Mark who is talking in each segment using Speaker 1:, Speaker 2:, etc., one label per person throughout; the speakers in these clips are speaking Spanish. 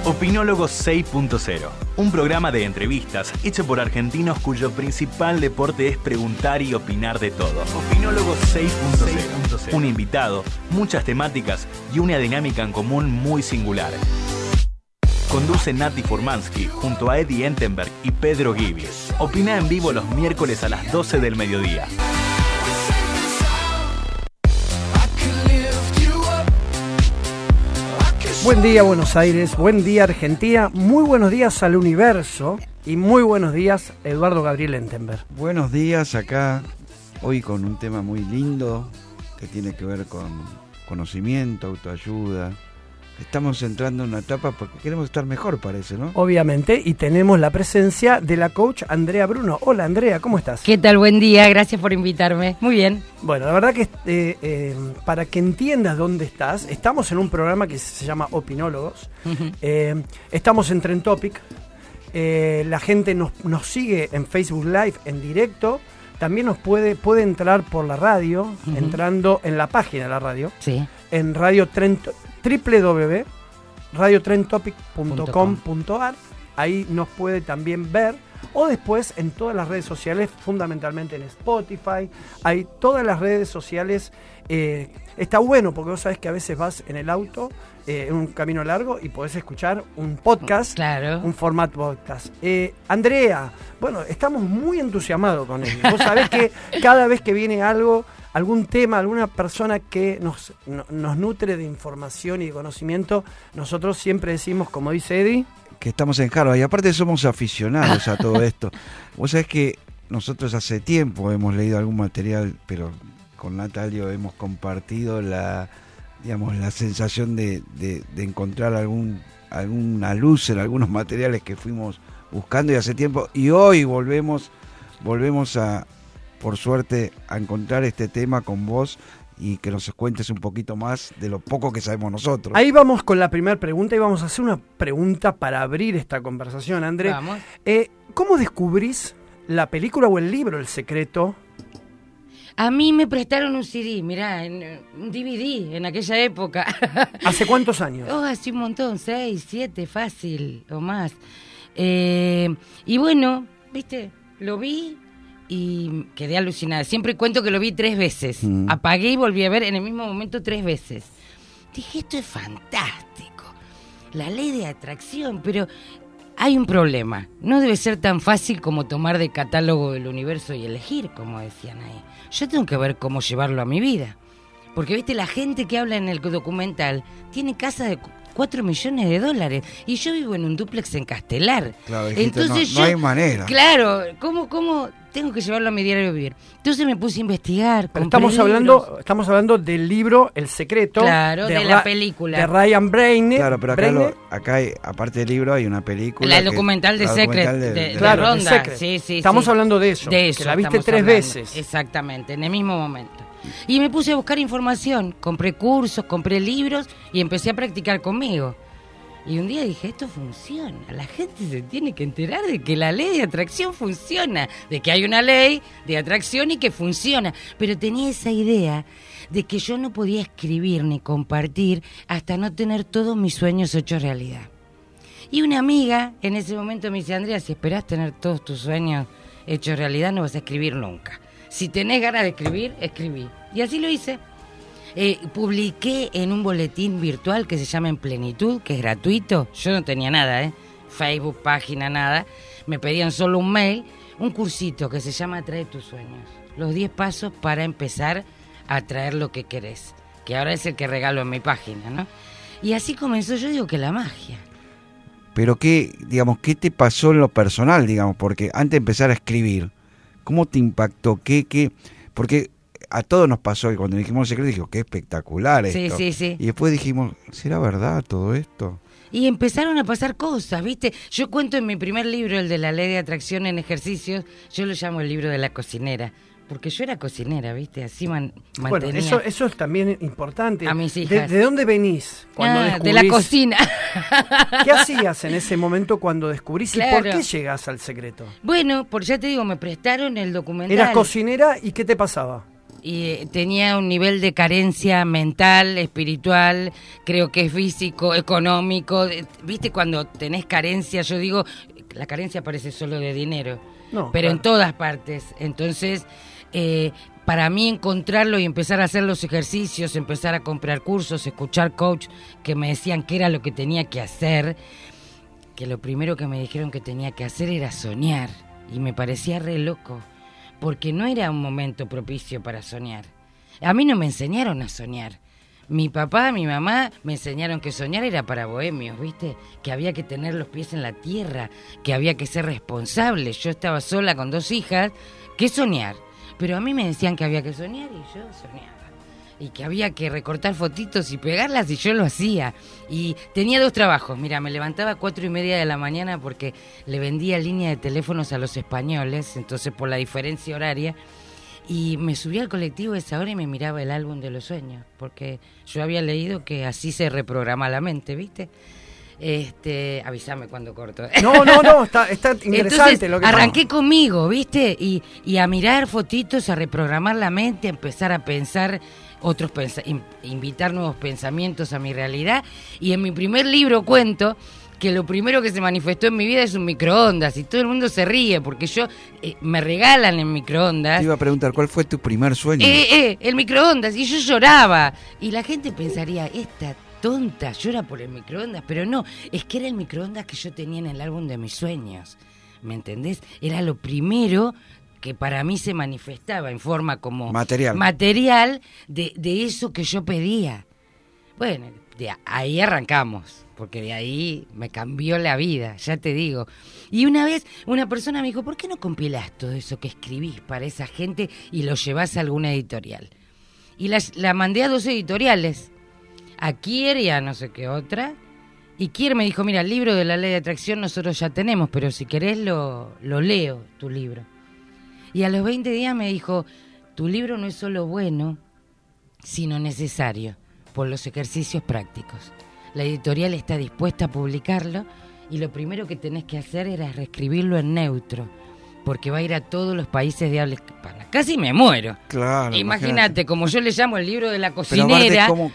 Speaker 1: Opinólogos 6.0, un programa de entrevistas hecho por argentinos cuyo principal deporte es preguntar y opinar de todo. Opinólogos 6.0, un invitado, muchas temáticas y una dinámica en común muy singular. Conduce Nati Furmansky junto a Eddie Entenberg y Pedro Gibi. Opina en vivo los miércoles a las 12 del mediodía.
Speaker 2: Buen día Buenos Aires, buen día Argentina, muy buenos días al universo y muy buenos días Eduardo Gabriel Entenberg.
Speaker 3: Buenos días acá, hoy con un tema muy lindo que tiene que ver con conocimiento, autoayuda. Estamos entrando en una etapa porque queremos estar mejor, parece, ¿no?
Speaker 2: Obviamente, y tenemos la presencia de la coach Andrea Bruno. Hola Andrea, ¿cómo estás?
Speaker 4: ¿Qué tal? Buen día, gracias por invitarme. Muy bien.
Speaker 2: Bueno, la verdad que para que entiendas dónde estás, estamos en un programa que se llama Opinólogos. Uh-huh. Estamos en Trend Topic. La gente nos sigue en Facebook Live en directo. También nos puede entrar por la radio, uh-huh, entrando en la página de la radio.
Speaker 4: Sí.
Speaker 2: En Radio Trend www.radiotrendtopic.com.ar. Ahí nos puede también ver, o después en todas las redes sociales, fundamentalmente en Spotify. Hay todas las redes sociales. Está bueno porque vos sabés que a veces vas en el auto, en un camino largo, y podés escuchar un podcast,
Speaker 4: claro,
Speaker 2: un formato podcast. Andrea, bueno, estamos muy entusiasmados con él. Vos sabés que cada vez que viene algún tema, alguna persona que nos nutre de información y de conocimiento, nosotros siempre decimos, como dice Eddie,
Speaker 3: que estamos en Harvard, y aparte somos aficionados a todo esto. Vos sabés que nosotros hace tiempo hemos leído algún material, pero con Natalio hemos compartido la sensación de encontrar alguna luz en algunos materiales que fuimos buscando y hace tiempo, y hoy volvemos a, por suerte, a encontrar este tema con vos y que nos cuentes un poquito más de lo poco que sabemos nosotros.
Speaker 2: Ahí vamos con la primera pregunta y vamos a hacer una pregunta para abrir esta conversación, André.
Speaker 4: Vamos.
Speaker 2: ¿Cómo descubrís la película o el libro El Secreto?
Speaker 4: A mí me prestaron un CD, mirá, un DVD en aquella época.
Speaker 2: ¿Hace cuántos años?
Speaker 4: Hace un montón, 6, 7, fácil o más. Y bueno, viste, lo vi y quedé alucinada. Siempre cuento que lo vi 3 veces. Apagué y volví a ver en el mismo momento 3 veces. Dije, esto es fantástico. La ley de atracción, pero hay un problema. No debe ser tan fácil como tomar de catálogo del universo y elegir, como decían ahí. Yo tengo que ver cómo llevarlo a mi vida. Porque, viste, la gente que habla en el documental tiene casas de $4 millones y yo vivo en un dúplex en Castelar.
Speaker 3: Claro, dijiste, entonces no hay manera.
Speaker 4: Claro, ¿cómo tengo que llevarlo a mi diario vivir? Entonces me puse a investigar.
Speaker 2: Pero estamos hablando del libro El Secreto.
Speaker 4: Claro, de la película.
Speaker 2: De Ryan Breiner.
Speaker 3: Claro, pero acá hay, aparte del libro, hay una película.
Speaker 4: El documental de Secret, de Ronda.
Speaker 2: Secret.
Speaker 4: Sí,
Speaker 2: estamos hablando de eso.
Speaker 4: De eso.
Speaker 2: Que la viste 3 veces.
Speaker 4: Exactamente, en el mismo momento. Y me puse a buscar información, compré cursos, compré libros y empecé a practicar conmigo. Y un día dije, esto funciona, la gente se tiene que enterar de que la ley de atracción funciona, de que hay una ley de atracción y que funciona. Pero tenía esa idea de que yo no podía escribir ni compartir hasta no tener todos mis sueños hechos realidad. Y una amiga en ese momento me dice, Andrea, si esperás tener todos tus sueños hechos realidad no vas a escribir nunca. Si tenés ganas de escribir, escribí. Y así lo hice. Publiqué en un boletín virtual que se llama En Plenitud, que es gratuito. Yo no tenía nada, Facebook, página, nada. Me pedían solo un mail, un cursito que se llama Atrae tus sueños. Los 10 pasos para empezar a atraer lo que querés. Que ahora es el que regalo en mi página, ¿no? Y así comenzó, yo digo que la magia.
Speaker 3: Pero ¿qué te pasó en lo personal, Porque antes de empezar a escribir, ¿cómo te impactó? Porque a todos nos pasó y cuando dijimos El Secreto dijimos, qué espectacular esto.
Speaker 4: Sí.
Speaker 3: Y después dijimos, ¿será verdad todo esto?
Speaker 4: Y empezaron a pasar cosas, ¿viste? Yo cuento en mi primer libro, el de la ley de atracción en ejercicios, yo lo llamo el libro de la cocinera. Porque yo era cocinera, ¿viste? Así mantenía.
Speaker 2: Bueno, eso es también importante.
Speaker 4: A mis hijas.
Speaker 2: ¿De dónde venís cuando descubrís?
Speaker 4: De la cocina.
Speaker 2: ¿Qué hacías en ese momento cuando descubrís
Speaker 4: claro.
Speaker 2: y por qué llegás al secreto?
Speaker 4: Bueno, ya te digo, me prestaron el documental.
Speaker 2: Eras cocinera y ¿qué te pasaba?
Speaker 4: y tenía un nivel de carencia mental, espiritual, creo que físico, económico. ¿Viste cuando tenés carencia? Yo digo, la carencia parece solo de dinero,
Speaker 2: No,
Speaker 4: pero
Speaker 2: claro.
Speaker 4: en todas partes. Entonces, para mí encontrarlo y empezar a hacer los ejercicios, empezar a comprar cursos, escuchar coach que me decían qué era lo que tenía que hacer, que lo primero que me dijeron que tenía que hacer era soñar, y me parecía re loco, porque no era un momento propicio para soñar. A mí no me enseñaron a soñar. Mi papá, mi mamá me enseñaron que soñar era para bohemios, ¿viste? Que había que tener los pies en la tierra, que había que ser responsable. Yo estaba sola con 2 hijas, ¿qué soñar? Pero a mí me decían que había que soñar y yo soñaba. Y que había que recortar fotitos y pegarlas y yo lo hacía. Y tenía 2 trabajos. Mira, me levantaba a 4:30 de la mañana porque le vendía línea de teléfonos a los españoles, entonces por la diferencia horaria. Y me subía al colectivo a esa hora y me miraba el álbum de los sueños, porque yo había leído que así se reprograma la mente, ¿viste? Avísame cuando corto.
Speaker 2: No, está interesante.
Speaker 4: Entonces,
Speaker 2: lo que
Speaker 4: arranqué conmigo, ¿viste? Y a mirar fotitos, a reprogramar la mente, a empezar a pensar invitar nuevos pensamientos a mi realidad. Y en mi primer libro cuento que lo primero que se manifestó en mi vida es un microondas, y todo el mundo se ríe porque yo me regalan el microondas.
Speaker 3: Te iba a preguntar, ¿cuál fue tu primer sueño?
Speaker 4: El microondas, y yo lloraba, y la gente pensaría, esta tonta llora por el microondas, pero no, es que era el microondas que yo tenía en el álbum de mis sueños, ¿me entendés? Era lo primero que para mí se manifestaba en forma como material de eso que yo pedía. Bueno, de ahí arrancamos, porque de ahí me cambió la vida, ya te digo. Y una vez una persona me dijo, ¿por qué no compilás todo eso que escribís para esa gente y lo llevás a alguna editorial? Y la mandé a 2 editoriales, a Kier y a no sé qué otra. Y Kier me dijo, mira, el libro de la ley de atracción nosotros ya tenemos, pero si querés lo leo, tu libro. Y a los 20 días me dijo, tu libro no es solo bueno, sino necesario, por los ejercicios prácticos. La editorial está dispuesta a publicarlo y lo primero que tenés que hacer era reescribirlo en neutro, porque va a ir a todos los países de habla hispana. Casi me muero.
Speaker 3: Claro.
Speaker 4: Imagínate, como yo le llamo el libro de la
Speaker 3: Pero
Speaker 4: cocinera.
Speaker 3: aparte,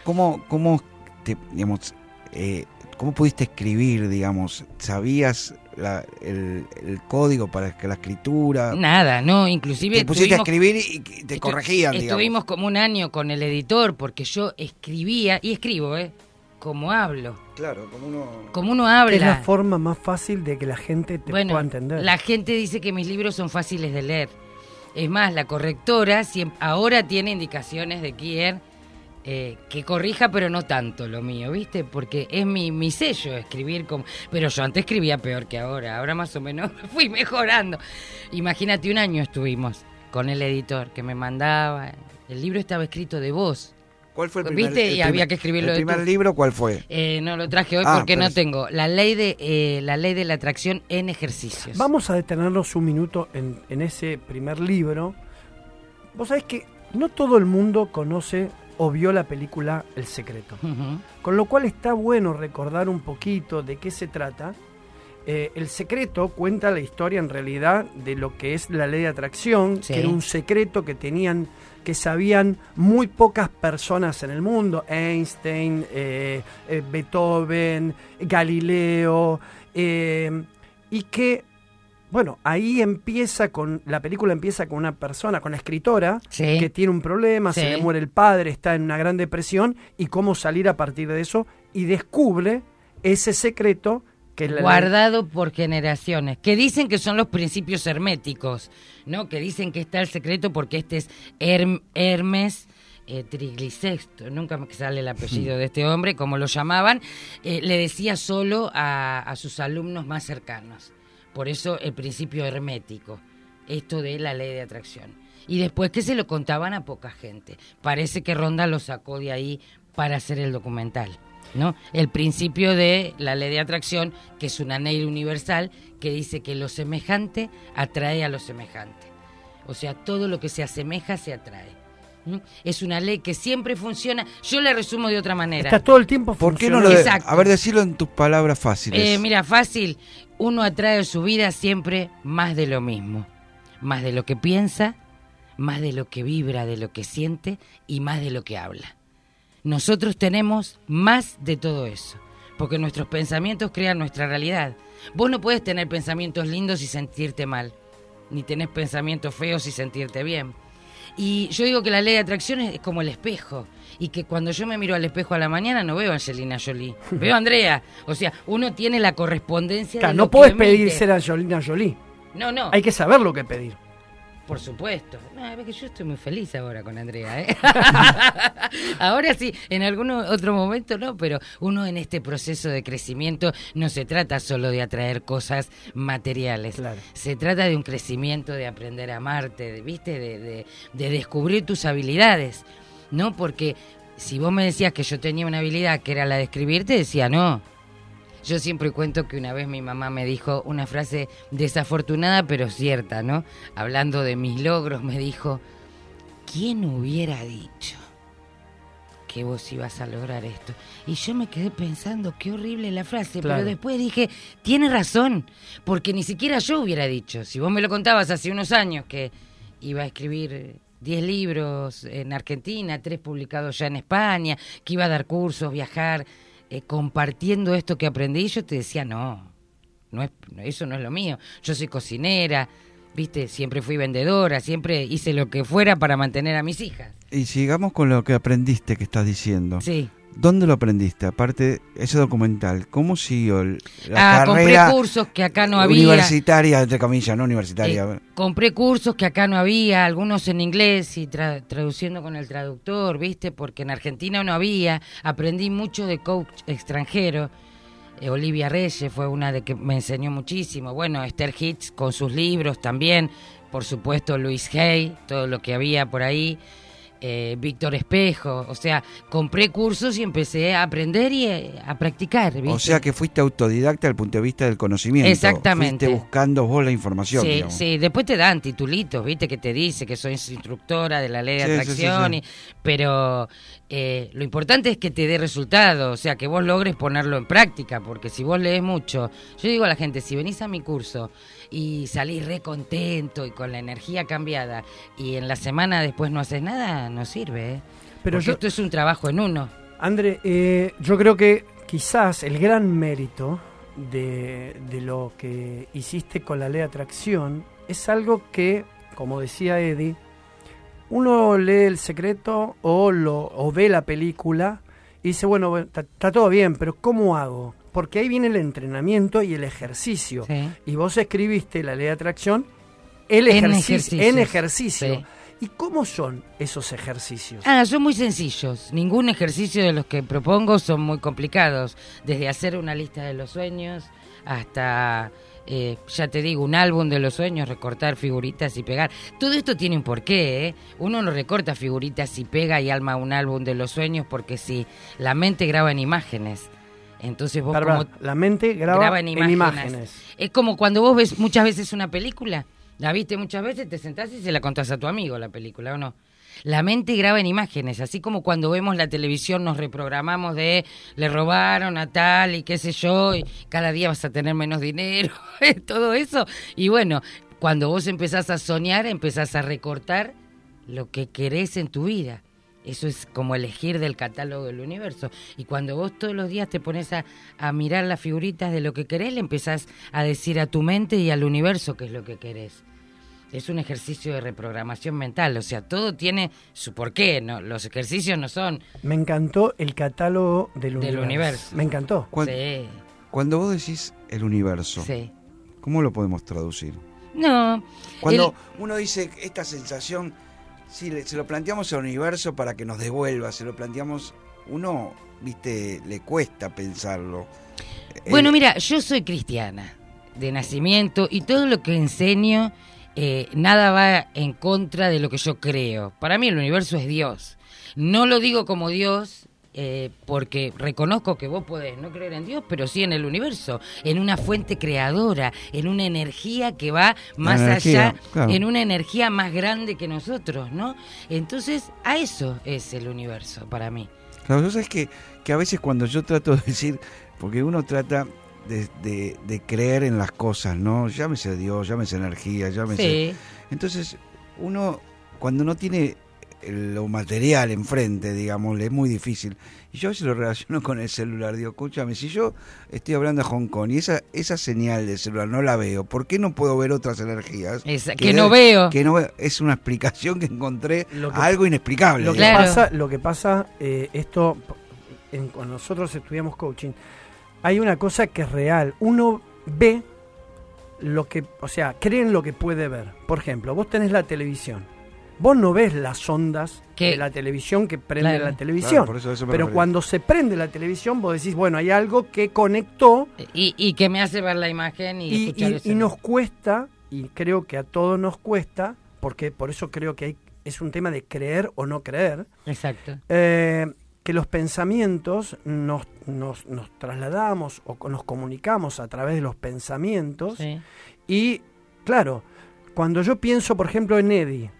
Speaker 3: ¿cómo pudiste escribir, digamos? ¿Sabías el código para la escritura?
Speaker 4: Nada, no, inclusive
Speaker 3: te pusiste a escribir y te corregían, digamos.
Speaker 4: Estuvimos como un año con el editor porque yo escribía, y escribo, como hablo.
Speaker 3: Claro,
Speaker 4: como uno habla.
Speaker 2: Es la forma más fácil de que la gente te pueda entender.
Speaker 4: La gente dice que mis libros son fáciles de leer. Es más, la correctora ahora tiene indicaciones de quién que corrija, pero no tanto lo mío, ¿viste? Porque es mi sello escribir como... Pero yo antes escribía peor que ahora más o menos fui mejorando. Imagínate, un año estuvimos con el editor que me mandaba. El libro estaba escrito de voz.
Speaker 3: ¿Cuál fue el primer,
Speaker 4: ¿viste? Y había que escribirlo
Speaker 3: el primer libro? ¿Cuál fue?
Speaker 4: No lo traje hoy porque no tengo. La ley de la atracción en ejercicios.
Speaker 2: Vamos a detenernos un minuto en ese primer libro. Vos sabés que no todo el mundo conoce o vio la película El Secreto.
Speaker 4: Uh-huh.
Speaker 2: Con lo cual está bueno recordar un poquito de qué se trata. El Secreto cuenta la historia en realidad de lo que es la ley de atracción,
Speaker 4: sí,
Speaker 2: que era un secreto que sabían muy pocas personas en el mundo: Einstein, Beethoven, Galileo, y que, bueno, ahí la película empieza con una persona, con la escritora,
Speaker 4: sí,
Speaker 2: que tiene un problema,
Speaker 4: sí,
Speaker 2: se le muere el padre, está en una gran depresión, y cómo salir a partir de eso, y descubre ese secreto que es
Speaker 4: guardado por generaciones, que dicen que son los principios herméticos, ¿no? Que dicen que está el secreto porque este es Hermes Trismegisto, nunca me sale el apellido de este hombre, como lo llamaban, le decía solo a sus alumnos más cercanos. Por eso el principio hermético, esto de la ley de atracción. Y después que se lo contaban a poca gente. Parece que Ronda lo sacó de ahí para hacer el documental, ¿no? El principio de la ley de atracción, que es una ley universal que dice que lo semejante atrae a lo semejante. O sea, todo lo que se asemeja se atrae. Es una ley que siempre funciona. Yo la resumo de otra manera.
Speaker 2: Está todo el tiempo
Speaker 3: funcionando. ¿Por qué no
Speaker 4: Exacto.
Speaker 3: A ver, decirlo en tus palabras fáciles.
Speaker 4: Mira, fácil. Uno atrae a su vida siempre más de lo mismo. Más de lo que piensa, más de lo que vibra, de lo que siente y más de lo que habla. Nosotros tenemos más de todo eso, porque nuestros pensamientos crean nuestra realidad. Vos no puedes tener pensamientos lindos y sentirte mal, ni tenés pensamientos feos y sentirte bien. Y yo digo que la ley de atracción es como el espejo, y que cuando yo me miro al espejo a la mañana no veo a Angelina Jolie, veo a Andrea. O sea, uno tiene la correspondencia
Speaker 2: Claro,
Speaker 4: de
Speaker 2: no
Speaker 4: lo que
Speaker 2: podés
Speaker 4: emite.
Speaker 2: pedir ser Angelina Jolie.
Speaker 4: No.
Speaker 2: Hay que saber lo que pedir.
Speaker 4: Por supuesto. No, es que yo estoy muy feliz ahora con Andrea, ¿eh? Ahora sí, en algún otro momento no, pero uno en este proceso de crecimiento no se trata solo de atraer cosas materiales.
Speaker 2: Claro.
Speaker 4: Se trata de un crecimiento, de aprender a amarte, ¿viste? De descubrir tus habilidades, ¿no? Porque si vos me decías que yo tenía una habilidad que era la de escribir, te decía no. Yo siempre cuento que una vez mi mamá me dijo una frase desafortunada pero cierta, ¿no? Hablando de mis logros, me dijo, ¿quién hubiera dicho que vos ibas a lograr esto? Y yo me quedé pensando, qué horrible la frase,
Speaker 2: Claro.
Speaker 4: pero después dije, tiene razón, porque ni siquiera yo hubiera dicho. Si vos me lo contabas hace unos años que iba a escribir 10 libros en Argentina, 3 publicados ya en España, que iba a dar cursos, viajar... compartiendo esto que aprendí, yo te decía, eso no es lo mío. Yo soy cocinera, ¿viste? Siempre fui vendedora, siempre hice lo que fuera para mantener a mis hijas.
Speaker 3: Y sigamos con lo que aprendiste que estás diciendo.
Speaker 4: Sí.
Speaker 3: ¿Dónde lo aprendiste? Aparte, ese documental, ¿cómo siguió la carrera
Speaker 4: compré cursos que acá no había.
Speaker 3: universitaria, entre comillas, no universitaria?
Speaker 4: Compré cursos que acá no había, algunos en inglés y traduciendo con el traductor, ¿viste? Porque en Argentina no había. Aprendí mucho de coach extranjero. Olivia Reyes fue una de que me enseñó muchísimo. Bueno, Esther Hicks con sus libros también. Por supuesto, Luis Hay, todo lo que había por ahí. Víctor Espejo, o sea, compré cursos y empecé a aprender y a practicar, ¿viste?
Speaker 3: O sea que fuiste autodidacta desde el punto de vista del conocimiento.
Speaker 4: Exactamente.
Speaker 3: Fuiste buscando vos la información,
Speaker 4: Sí,
Speaker 3: digamos.
Speaker 4: sí, después te dan titulitos, ¿viste? Que te dice que soy instructora de la ley de
Speaker 3: Sí,
Speaker 4: atracción,
Speaker 3: sí.
Speaker 4: Pero lo importante es que te dé resultado, o sea, que vos logres ponerlo en práctica, porque si vos lees mucho, yo digo a la gente, si venís a mi curso y salís re contento y con la energía cambiada y en la semana después no haces nada, no sirve, ¿eh?
Speaker 2: Pero
Speaker 4: Porque esto es un trabajo en uno.
Speaker 2: André, yo creo que quizás el gran mérito de lo que hiciste con la ley de atracción es algo que, como decía Eddie, uno lee El Secreto o ve la película y dice, bueno, está todo bien, pero ¿cómo hago? Porque ahí viene el entrenamiento y el ejercicio.
Speaker 4: Sí.
Speaker 2: Y vos escribiste la ley de atracción
Speaker 4: En
Speaker 2: en ejercicio.
Speaker 4: Sí.
Speaker 2: ¿Y cómo son esos ejercicios?
Speaker 4: Son muy sencillos. Ningún ejercicio de los que propongo son muy complicados. Desde hacer una lista de los sueños hasta, ya te digo, un álbum de los sueños, recortar figuritas y pegar. Todo esto tiene un porqué, ¿eh? Uno no recorta figuritas y pega y arma un álbum de los sueños porque si la mente graba en imágenes. Entonces vos
Speaker 2: La mente graba en imágenes.
Speaker 4: Es como cuando vos ves muchas veces una película, la viste muchas veces, te sentás y se la contás a tu amigo la película, ¿o no? La mente graba en imágenes, así como cuando vemos la televisión nos reprogramamos de le robaron a tal y qué sé yo, y cada día vas a tener menos dinero, todo eso. Y bueno, cuando vos empezás a soñar, empezás a recortar lo que querés en tu vida. Eso es como elegir del catálogo del universo. Y cuando vos todos los días te pones a mirar las figuritas de lo que querés, le empezás a decir a tu mente y al universo qué es lo que querés. Es un ejercicio de reprogramación mental, o sea, todo tiene su porqué, ¿no? Los ejercicios no son...
Speaker 2: Me encantó el catálogo del universo. Me encantó.
Speaker 4: Sí,
Speaker 3: Cuando vos decís el universo,
Speaker 4: sí.
Speaker 3: ¿cómo lo podemos traducir?
Speaker 4: No.
Speaker 3: Cuando uno dice esta sensación, si se lo planteamos al universo para que nos devuelva, se lo planteamos, uno, viste, le cuesta pensarlo.
Speaker 4: Bueno, mira, yo soy cristiana de nacimiento y todo lo que enseño, nada va en contra de lo que yo creo. Para mí el universo es Dios. No lo digo como Dios, porque reconozco que vos podés no creer en Dios, pero sí en el universo, en una fuente creadora, en una energía que va más allá,
Speaker 3: claro.
Speaker 4: En una energía más grande que nosotros, ¿no? Entonces, a eso es el universo para mí.
Speaker 3: Claro, vos sabés que a veces cuando yo trato de decir, porque uno trata de creer en las cosas, ¿no? Llámese Dios, llámese energía, llámese...
Speaker 4: Sí.
Speaker 3: Entonces, uno cuando no tiene lo material enfrente, digamos, es muy difícil. Y yo a veces lo relaciono con el celular. Digo, escúchame, si yo estoy hablando a Hong Kong y esa señal del celular no la veo, ¿por qué no puedo ver otras energías?
Speaker 4: Que no veo.
Speaker 3: Que no veo. Es una explicación que encontré, algo inexplicable.
Speaker 2: Lo que pasa, esto, cuando nosotros estudiamos coaching, hay una cosa que es real. Uno ve lo que, o sea, cree en lo que puede ver. Por ejemplo, vos tenés la televisión. Vos no ves las ondas de la televisión que prende la televisión.
Speaker 3: Claro, eso
Speaker 2: pero cuando se prende la televisión, vos decís, bueno, hay algo que conectó.
Speaker 4: Y que me hace ver la imagen y escuchar eso.
Speaker 2: Y nos cuesta, y creo que a todos nos cuesta, porque por eso creo que es un tema de creer o no creer.
Speaker 4: Exacto.
Speaker 2: Que los pensamientos nos trasladamos o nos comunicamos a través de los pensamientos.
Speaker 4: Sí.
Speaker 2: Y, claro, cuando yo pienso, por ejemplo, en Eddie,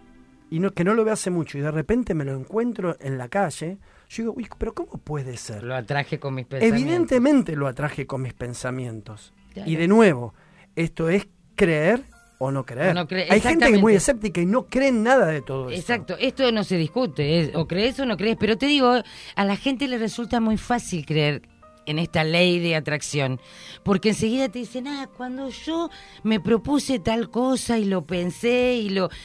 Speaker 2: y que no lo veo hace mucho, y de repente me lo encuentro en la calle, yo digo, uy, pero ¿cómo puede ser?
Speaker 4: Lo atraje con mis pensamientos.
Speaker 2: Evidentemente lo atraje con mis pensamientos.
Speaker 4: Claro.
Speaker 2: Y de nuevo, esto es creer o no creer. Hay gente que es muy escéptica y no cree en nada de todo esto.
Speaker 4: Exacto, esto no se discute, o crees o no crees, pero te digo, a la gente le resulta muy fácil creer en esta ley de atracción, porque enseguida te dicen, cuando yo me propuse tal cosa y lo pensé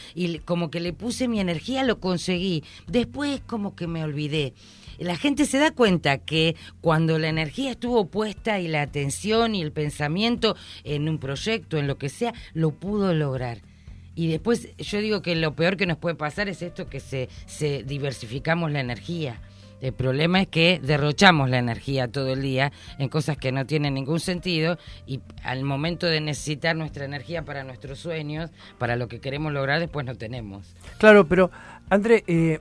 Speaker 4: y como que le puse mi energía, lo conseguí, después como que me olvidé. La gente se da cuenta que cuando la energía estuvo puesta y la atención y el pensamiento en un proyecto, en lo que sea, lo pudo lograr. Y después yo digo que lo peor que nos puede pasar es esto, que se diversificamos la energía. El problema es que derrochamos la energía todo el día en cosas que no tienen ningún sentido, y al momento de necesitar nuestra energía para nuestros sueños, para lo que queremos lograr, después no tenemos.
Speaker 2: Claro, pero André,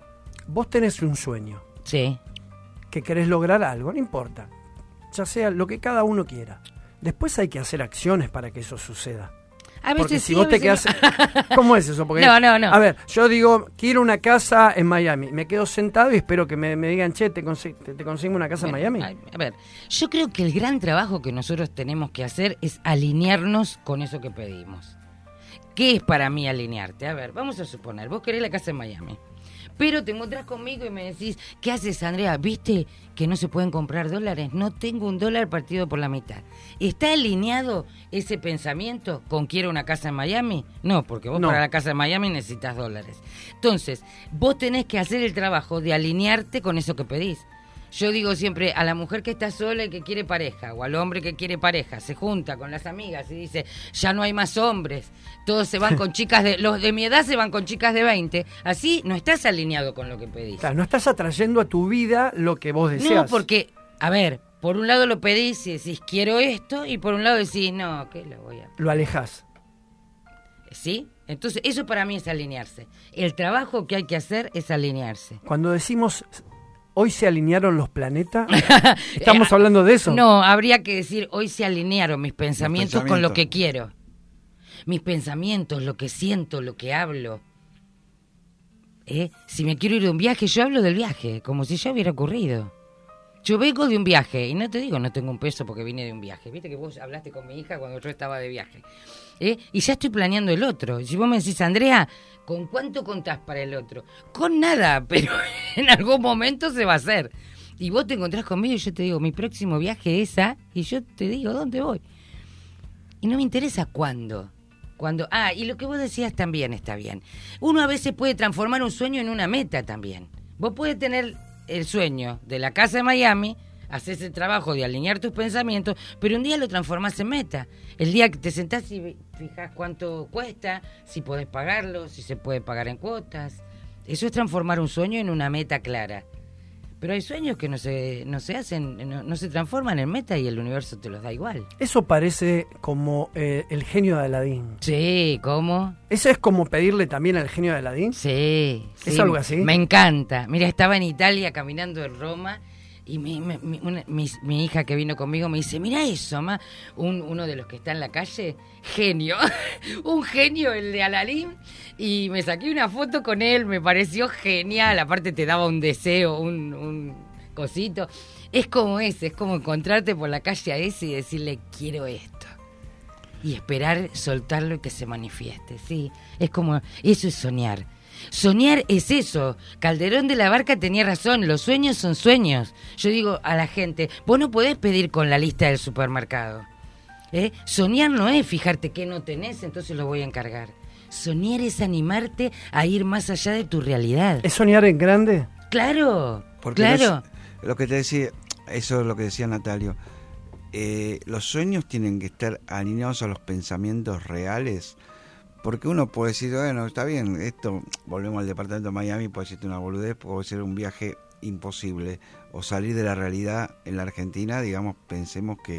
Speaker 2: vos tenés un sueño.
Speaker 4: Sí.
Speaker 2: Que querés lograr algo, no importa. Ya sea lo que cada uno quiera. Después hay que hacer acciones para que eso suceda.
Speaker 4: A veces
Speaker 2: porque si
Speaker 4: sí,
Speaker 2: vos te quedás... ¿Cómo es eso? Porque,
Speaker 4: No.
Speaker 2: A ver, yo digo, quiero una casa en Miami. Me quedo sentado y espero que me digan, che, ¿te consigo una casa en Miami?
Speaker 4: A ver, yo creo que el gran trabajo que nosotros tenemos que hacer es alinearnos con eso que pedimos. ¿Qué es para mí alinearte? A ver, vamos a suponer, vos querés la casa en Miami, pero te encontrás conmigo y me decís, ¿qué haces, Andrea? ¿Viste que no se pueden comprar dólares? No tengo un dólar partido por la mitad. ¿Está alineado ese pensamiento con quiero una casa en Miami? No, porque vos para la casa en Miami necesitas dólares. Entonces, vos tenés que hacer el trabajo de alinearte con eso que pedís. Yo digo siempre, a la mujer que está sola y que quiere pareja, o al hombre que quiere pareja, se junta con las amigas y dice, ya no hay más hombres, todos se van con chicas los de mi edad se van con chicas de 20, así no estás alineado con lo que pedís.
Speaker 2: Claro, no estás atrayendo a tu vida lo que vos deseas.
Speaker 4: No, porque, a ver, por un lado lo pedís y decís, quiero esto, y por un lado decís, no, ¿qué lo voy a...?
Speaker 2: Lo alejás.
Speaker 4: ¿Sí? Entonces, eso para mí es alinearse. El trabajo que hay que hacer es alinearse.
Speaker 2: Cuando decimos... ¿Hoy se alinearon los planetas? ¿Estamos hablando de eso?
Speaker 4: No, habría que decir, hoy se alinearon mis pensamientos con lo que quiero. Mis pensamientos, lo que siento, lo que hablo. Si me quiero ir de un viaje, yo hablo del viaje, como si ya hubiera ocurrido. Yo vengo de un viaje, y no te digo no tengo un peso porque vine de un viaje. Viste que vos hablaste con mi hija cuando yo estaba de viaje. Y ya estoy planeando el otro. Si vos me decís, Andrea, ¿con cuánto contás para el otro? Con nada, pero en algún momento se va a hacer. Y vos te encontrás conmigo y yo te digo, mi próximo viaje es y yo te digo, ¿dónde voy? Y no me interesa cuándo. Y lo que vos decías también está bien. Uno a veces puede transformar un sueño en una meta también. Vos podés tener el sueño de la casa de Miami, haces el trabajo de alinear tus pensamientos, pero un día lo transformás en meta. El día que te sentás y fijás cuánto cuesta, si podés pagarlo, si se puede pagar en cuotas. Eso es transformar un sueño en una meta clara. Pero hay sueños que no se hacen, no se transforman en meta y el universo te los da igual.
Speaker 2: Eso parece como el genio de Aladín.
Speaker 4: Sí, ¿cómo?
Speaker 2: ¿Eso es como pedirle también al genio de Aladín?
Speaker 4: Sí.
Speaker 2: ¿Es algo así?
Speaker 4: Me encanta. Mira, estaba en Italia caminando en Roma y mi hija que vino conmigo me dice, mira eso, ma, uno de los que está en la calle, genio, un genio el de Aladín, y me saqué una foto con él, me pareció genial, aparte te daba un deseo, un cosito, es como encontrarte por la calle a ese y decirle, quiero esto, y esperar soltarlo y que se manifieste, sí, es como, eso es soñar. Soñar es eso. Calderón de la Barca tenía razón, los sueños son sueños. Yo digo a la gente, vos no podés pedir con la lista del supermercado. Soñar no es fijarte qué no tenés, entonces lo voy a encargar. Soñar es animarte a ir más allá de tu realidad.
Speaker 2: ¿Es soñar en grande?
Speaker 4: Claro,
Speaker 3: Porque
Speaker 4: claro.
Speaker 3: lo que te decía, eso es lo que decía Natalio. Los sueños tienen que estar alineados a los pensamientos reales, porque uno puede decir, bueno, está bien, esto, volvemos al departamento de Miami, puede ser una boludez, puede ser un viaje imposible, o salir de la realidad en la Argentina, digamos, pensemos que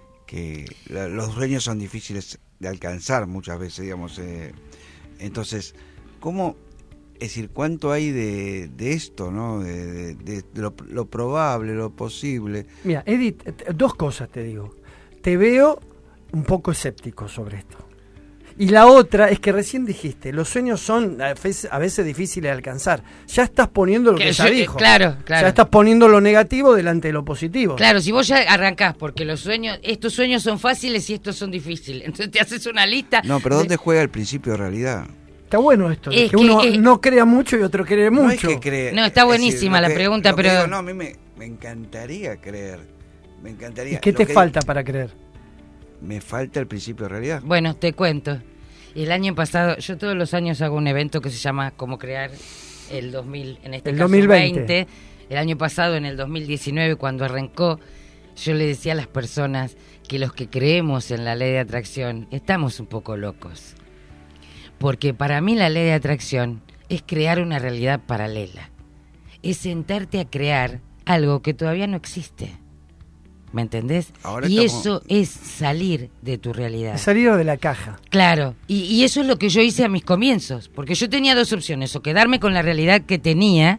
Speaker 3: los sueños son difíciles de alcanzar muchas veces, digamos. Entonces, ¿cómo? Es decir, ¿cuánto hay de esto, no? De lo probable, lo posible.
Speaker 2: Mira, Edith, dos cosas te digo. Te veo un poco escéptico sobre esto. Y la otra es que recién dijiste, los sueños son a veces difíciles de alcanzar. Ya estás poniendo lo que ya dijo.
Speaker 4: Claro.
Speaker 2: Ya estás poniendo lo negativo delante de lo positivo.
Speaker 4: Claro, si vos ya arrancás porque estos sueños son fáciles y estos son difíciles, entonces te haces una lista.
Speaker 3: No, pero ¿dónde juega el principio de realidad?
Speaker 2: Está bueno esto, de que uno no crea mucho y otro cree mucho.
Speaker 3: No es que cree.
Speaker 4: No, está buenísima la pregunta, pero...
Speaker 3: Digo, no, a mí me encantaría creer. Me encantaría.
Speaker 2: ¿Y qué te falta para creer?
Speaker 3: Me falta el principio de realidad.
Speaker 4: Bueno, te cuento. El año pasado, yo todos los años hago un evento que se llama Cómo crear el 2000, en este
Speaker 2: el
Speaker 4: caso
Speaker 2: 2020.
Speaker 4: El año pasado, en el 2019, cuando arrancó, yo le decía a las personas que los que creemos en la ley de atracción estamos un poco locos. Porque para mí la ley de atracción es crear una realidad paralela. Es sentarte a crear algo que todavía no existe. ¿Me entendés?
Speaker 3: Ahora
Speaker 4: y
Speaker 3: estamos...
Speaker 4: eso es salir de tu realidad.
Speaker 2: Salir de la caja.
Speaker 4: Claro, y eso es lo que yo hice a mis comienzos, porque yo tenía dos opciones, o quedarme con la realidad que tenía,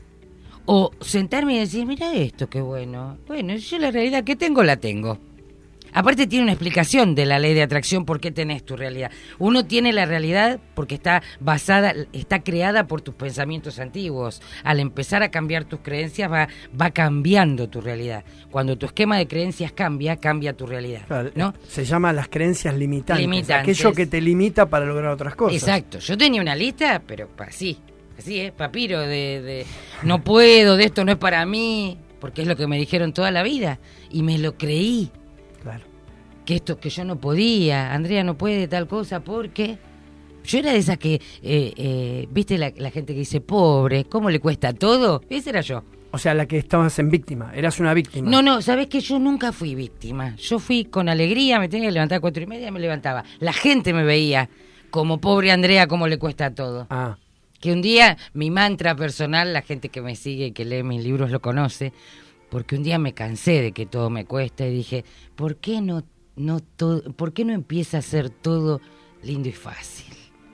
Speaker 4: o sentarme y decir, mira esto, qué bueno. Bueno, yo la realidad que tengo, la tengo. Aparte tiene una explicación de la ley de atracción por qué tenés tu realidad. Uno tiene la realidad porque está creada por tus pensamientos antiguos. Al empezar a cambiar tus creencias va cambiando tu realidad. Cuando tu esquema de creencias cambia tu realidad,
Speaker 2: Claro,
Speaker 4: ¿no?
Speaker 2: Se llama las creencias limitantes.
Speaker 4: Limitantes.
Speaker 2: Aquello que te limita para lograr otras cosas.
Speaker 4: Exacto. Yo tenía una lista, pero así papiro de no puedo, de esto no es para mí, porque es lo que me dijeron toda la vida y me lo creí.
Speaker 2: Claro.
Speaker 4: Que yo no podía, Andrea no puede tal cosa porque yo era de esas que viste la gente que dice pobre, ¿cómo le cuesta todo? Esa era yo.
Speaker 2: O sea, la que estabas en víctima, eras una víctima.
Speaker 4: No, sabés que yo nunca fui víctima. Yo fui con alegría, me tenía que levantar a 4:30, me levantaba. La gente me veía como pobre Andrea, cómo le cuesta todo.
Speaker 2: Ah,
Speaker 4: Que un día, mi mantra personal, la gente que me sigue y que lee mis libros lo conoce, porque un día me cansé de que todo me cuesta y dije, ¿por qué no empieza a ser todo lindo y fácil?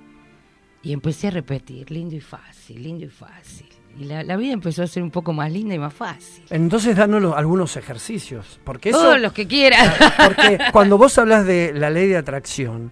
Speaker 4: Y empecé a repetir, lindo y fácil, lindo y fácil. Y la vida empezó a ser un poco más linda y más fácil.
Speaker 2: entonces danos algunos ejercicios. Porque eso,
Speaker 4: Todos los que quieras.
Speaker 2: porque cuando vos hablas de la ley de atracción,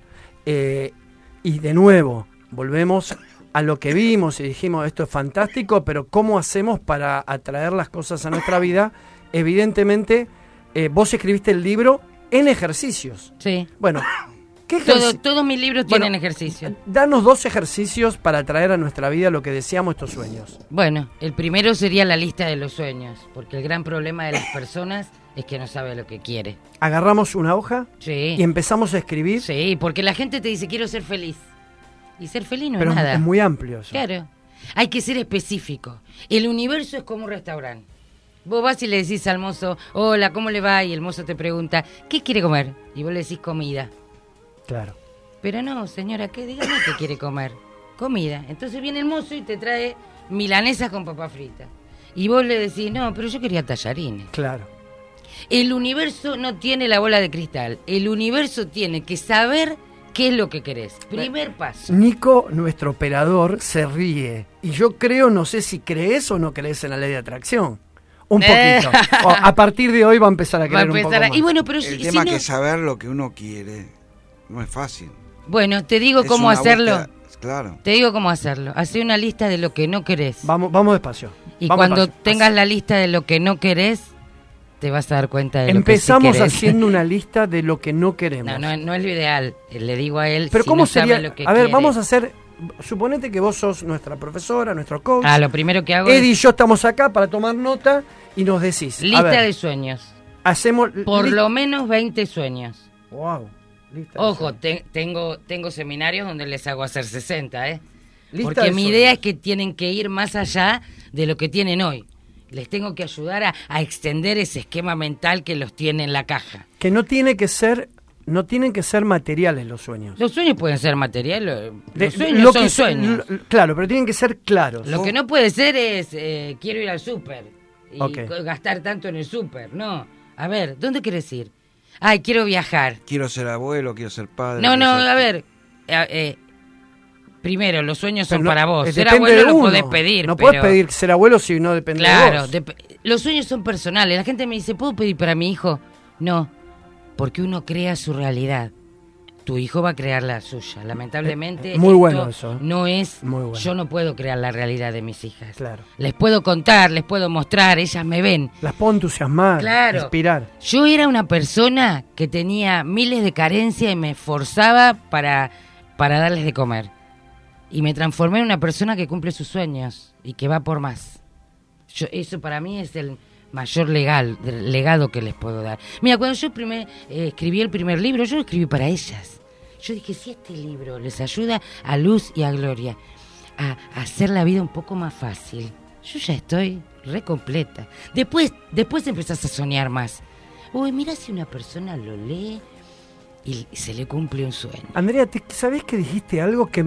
Speaker 2: y de nuevo, volvemos a lo que vimos y dijimos, esto es fantástico, pero ¿cómo hacemos para atraer las cosas a nuestra vida? Evidentemente, vos escribiste el libro en ejercicios.
Speaker 4: Sí.
Speaker 2: Bueno, ¿qué ejercicios?
Speaker 4: Todos mis libros tienen ejercicios.
Speaker 2: Danos 2 ejercicios para atraer a nuestra vida lo que deseamos, estos sueños.
Speaker 4: Bueno, el primero sería la lista de los sueños, porque el gran problema de las personas es que no sabe lo que quiere.
Speaker 2: Agarramos una hoja
Speaker 4: Sí.
Speaker 2: y empezamos a escribir,
Speaker 4: Sí, porque la gente te dice quiero ser feliz. Y ser feliz no
Speaker 2: pero
Speaker 4: es nada.
Speaker 2: es muy amplio eso.
Speaker 4: Claro. Hay que ser específico. El universo es como un restaurante. Vos vas y le decís al mozo, hola, ¿cómo le va? Y el mozo te pregunta, ¿qué quiere comer? Y vos le decís comida.
Speaker 2: Claro.
Speaker 4: Pero no, señora, ¿qué? Dígame qué quiere comer. Comida. Entonces viene el mozo y te trae milanesas con papa frita. Y vos le decís, no, pero yo quería tallarines.
Speaker 2: Claro.
Speaker 4: El universo no tiene la bola de cristal. El universo tiene que saber qué es lo que querés. Primer paso.
Speaker 2: Nico, nuestro operador, se ríe. Y yo creo, no sé si crees o no crees en la ley de atracción. Un poquito. A partir de hoy va a empezar a creer un poco más.
Speaker 4: Y bueno, pero
Speaker 3: El
Speaker 4: si
Speaker 3: tema
Speaker 4: no...
Speaker 3: que saber lo que uno quiere no es fácil.
Speaker 4: Bueno, te digo
Speaker 3: Es
Speaker 4: cómo
Speaker 3: una
Speaker 4: hacerlo.
Speaker 3: búsqueda, claro.
Speaker 4: Te digo cómo hacerlo. Hacé una lista de lo que no querés.
Speaker 2: Vamos despacio.
Speaker 4: Y
Speaker 2: Vamos
Speaker 4: cuando
Speaker 2: despacio.
Speaker 4: tengas la lista de lo que no querés, te vas a dar cuenta de
Speaker 2: Empezamos
Speaker 4: lo que sí querés.
Speaker 2: haciendo una lista de lo que no queremos.
Speaker 4: No es lo ideal. Le digo a él
Speaker 2: Pero
Speaker 4: si
Speaker 2: ¿cómo
Speaker 4: no sabe
Speaker 2: sería?
Speaker 4: lo que
Speaker 2: A ver,
Speaker 4: quiere.
Speaker 2: vamos a hacer suponete que vos sos nuestra profesora, nuestro coach.
Speaker 4: Lo primero que hago
Speaker 2: Eddie y
Speaker 4: es
Speaker 2: yo estamos acá para tomar nota y nos decís. a
Speaker 4: lista
Speaker 2: ver,
Speaker 4: de sueños.
Speaker 2: hacemos
Speaker 4: Por lo menos 20 sueños.
Speaker 2: Wow. Lista de
Speaker 4: Ojo,
Speaker 2: sueños.
Speaker 4: tengo seminarios donde les hago hacer 60, ¿eh?
Speaker 2: Lista
Speaker 4: Porque
Speaker 2: de
Speaker 4: mi
Speaker 2: sueños.
Speaker 4: idea es que tienen que ir más allá de lo que tienen hoy. Les tengo que ayudar a extender ese esquema mental que los tiene en la caja.
Speaker 2: Que no tienen que ser materiales los sueños.
Speaker 4: Los sueños pueden ser materiales,
Speaker 2: De-
Speaker 4: los sueños
Speaker 2: lo
Speaker 4: son
Speaker 2: que
Speaker 4: sueños.
Speaker 2: claro, pero tienen que ser claros.
Speaker 4: Lo que no puede ser es, quiero ir al súper y
Speaker 2: Ok.
Speaker 4: gastar tanto en el súper. No, a ver, ¿dónde quieres ir? Ay, quiero viajar.
Speaker 3: Quiero ser abuelo, quiero ser padre.
Speaker 4: No,
Speaker 3: quiero ser-
Speaker 4: a ver, primero, los sueños son
Speaker 2: Pero no-
Speaker 4: para vos. Ser
Speaker 2: depende
Speaker 4: abuelo
Speaker 2: de
Speaker 4: lo
Speaker 2: uno.
Speaker 4: podés pedir.
Speaker 2: No
Speaker 4: pero-
Speaker 2: podés pedir ser abuelo si no depende de
Speaker 4: Claro,
Speaker 2: vos.
Speaker 4: los sueños son personales. La gente me dice, ¿puedo pedir para mi hijo? No, porque uno crea su realidad. Tu hijo va a crear la suya. Lamentablemente,
Speaker 2: Muy
Speaker 4: esto
Speaker 2: bueno eso, ¿eh?
Speaker 4: no es...
Speaker 2: Muy bueno.
Speaker 4: Yo no puedo crear la realidad de mis hijas.
Speaker 2: Claro.
Speaker 4: Les puedo contar, les puedo mostrar, ellas me ven.
Speaker 2: Las puedo entusiasmar,
Speaker 4: Claro.
Speaker 2: inspirar.
Speaker 4: Yo era una persona que tenía miles de carencias y me esforzaba para darles de comer. Y me transformé en una persona que cumple sus sueños y que va por más. Eso para mí es el mayor legado que les puedo dar. Mira, cuando yo escribí el primer libro, yo lo escribí para ellas. Yo dije, si este libro les ayuda a Luz y a Gloria a hacer la vida un poco más fácil, yo ya estoy re completa. Después empezás a soñar más. Uy, mira si una persona lo lee y se le cumple un sueño.
Speaker 2: Andrea, ¿sabés que dijiste algo que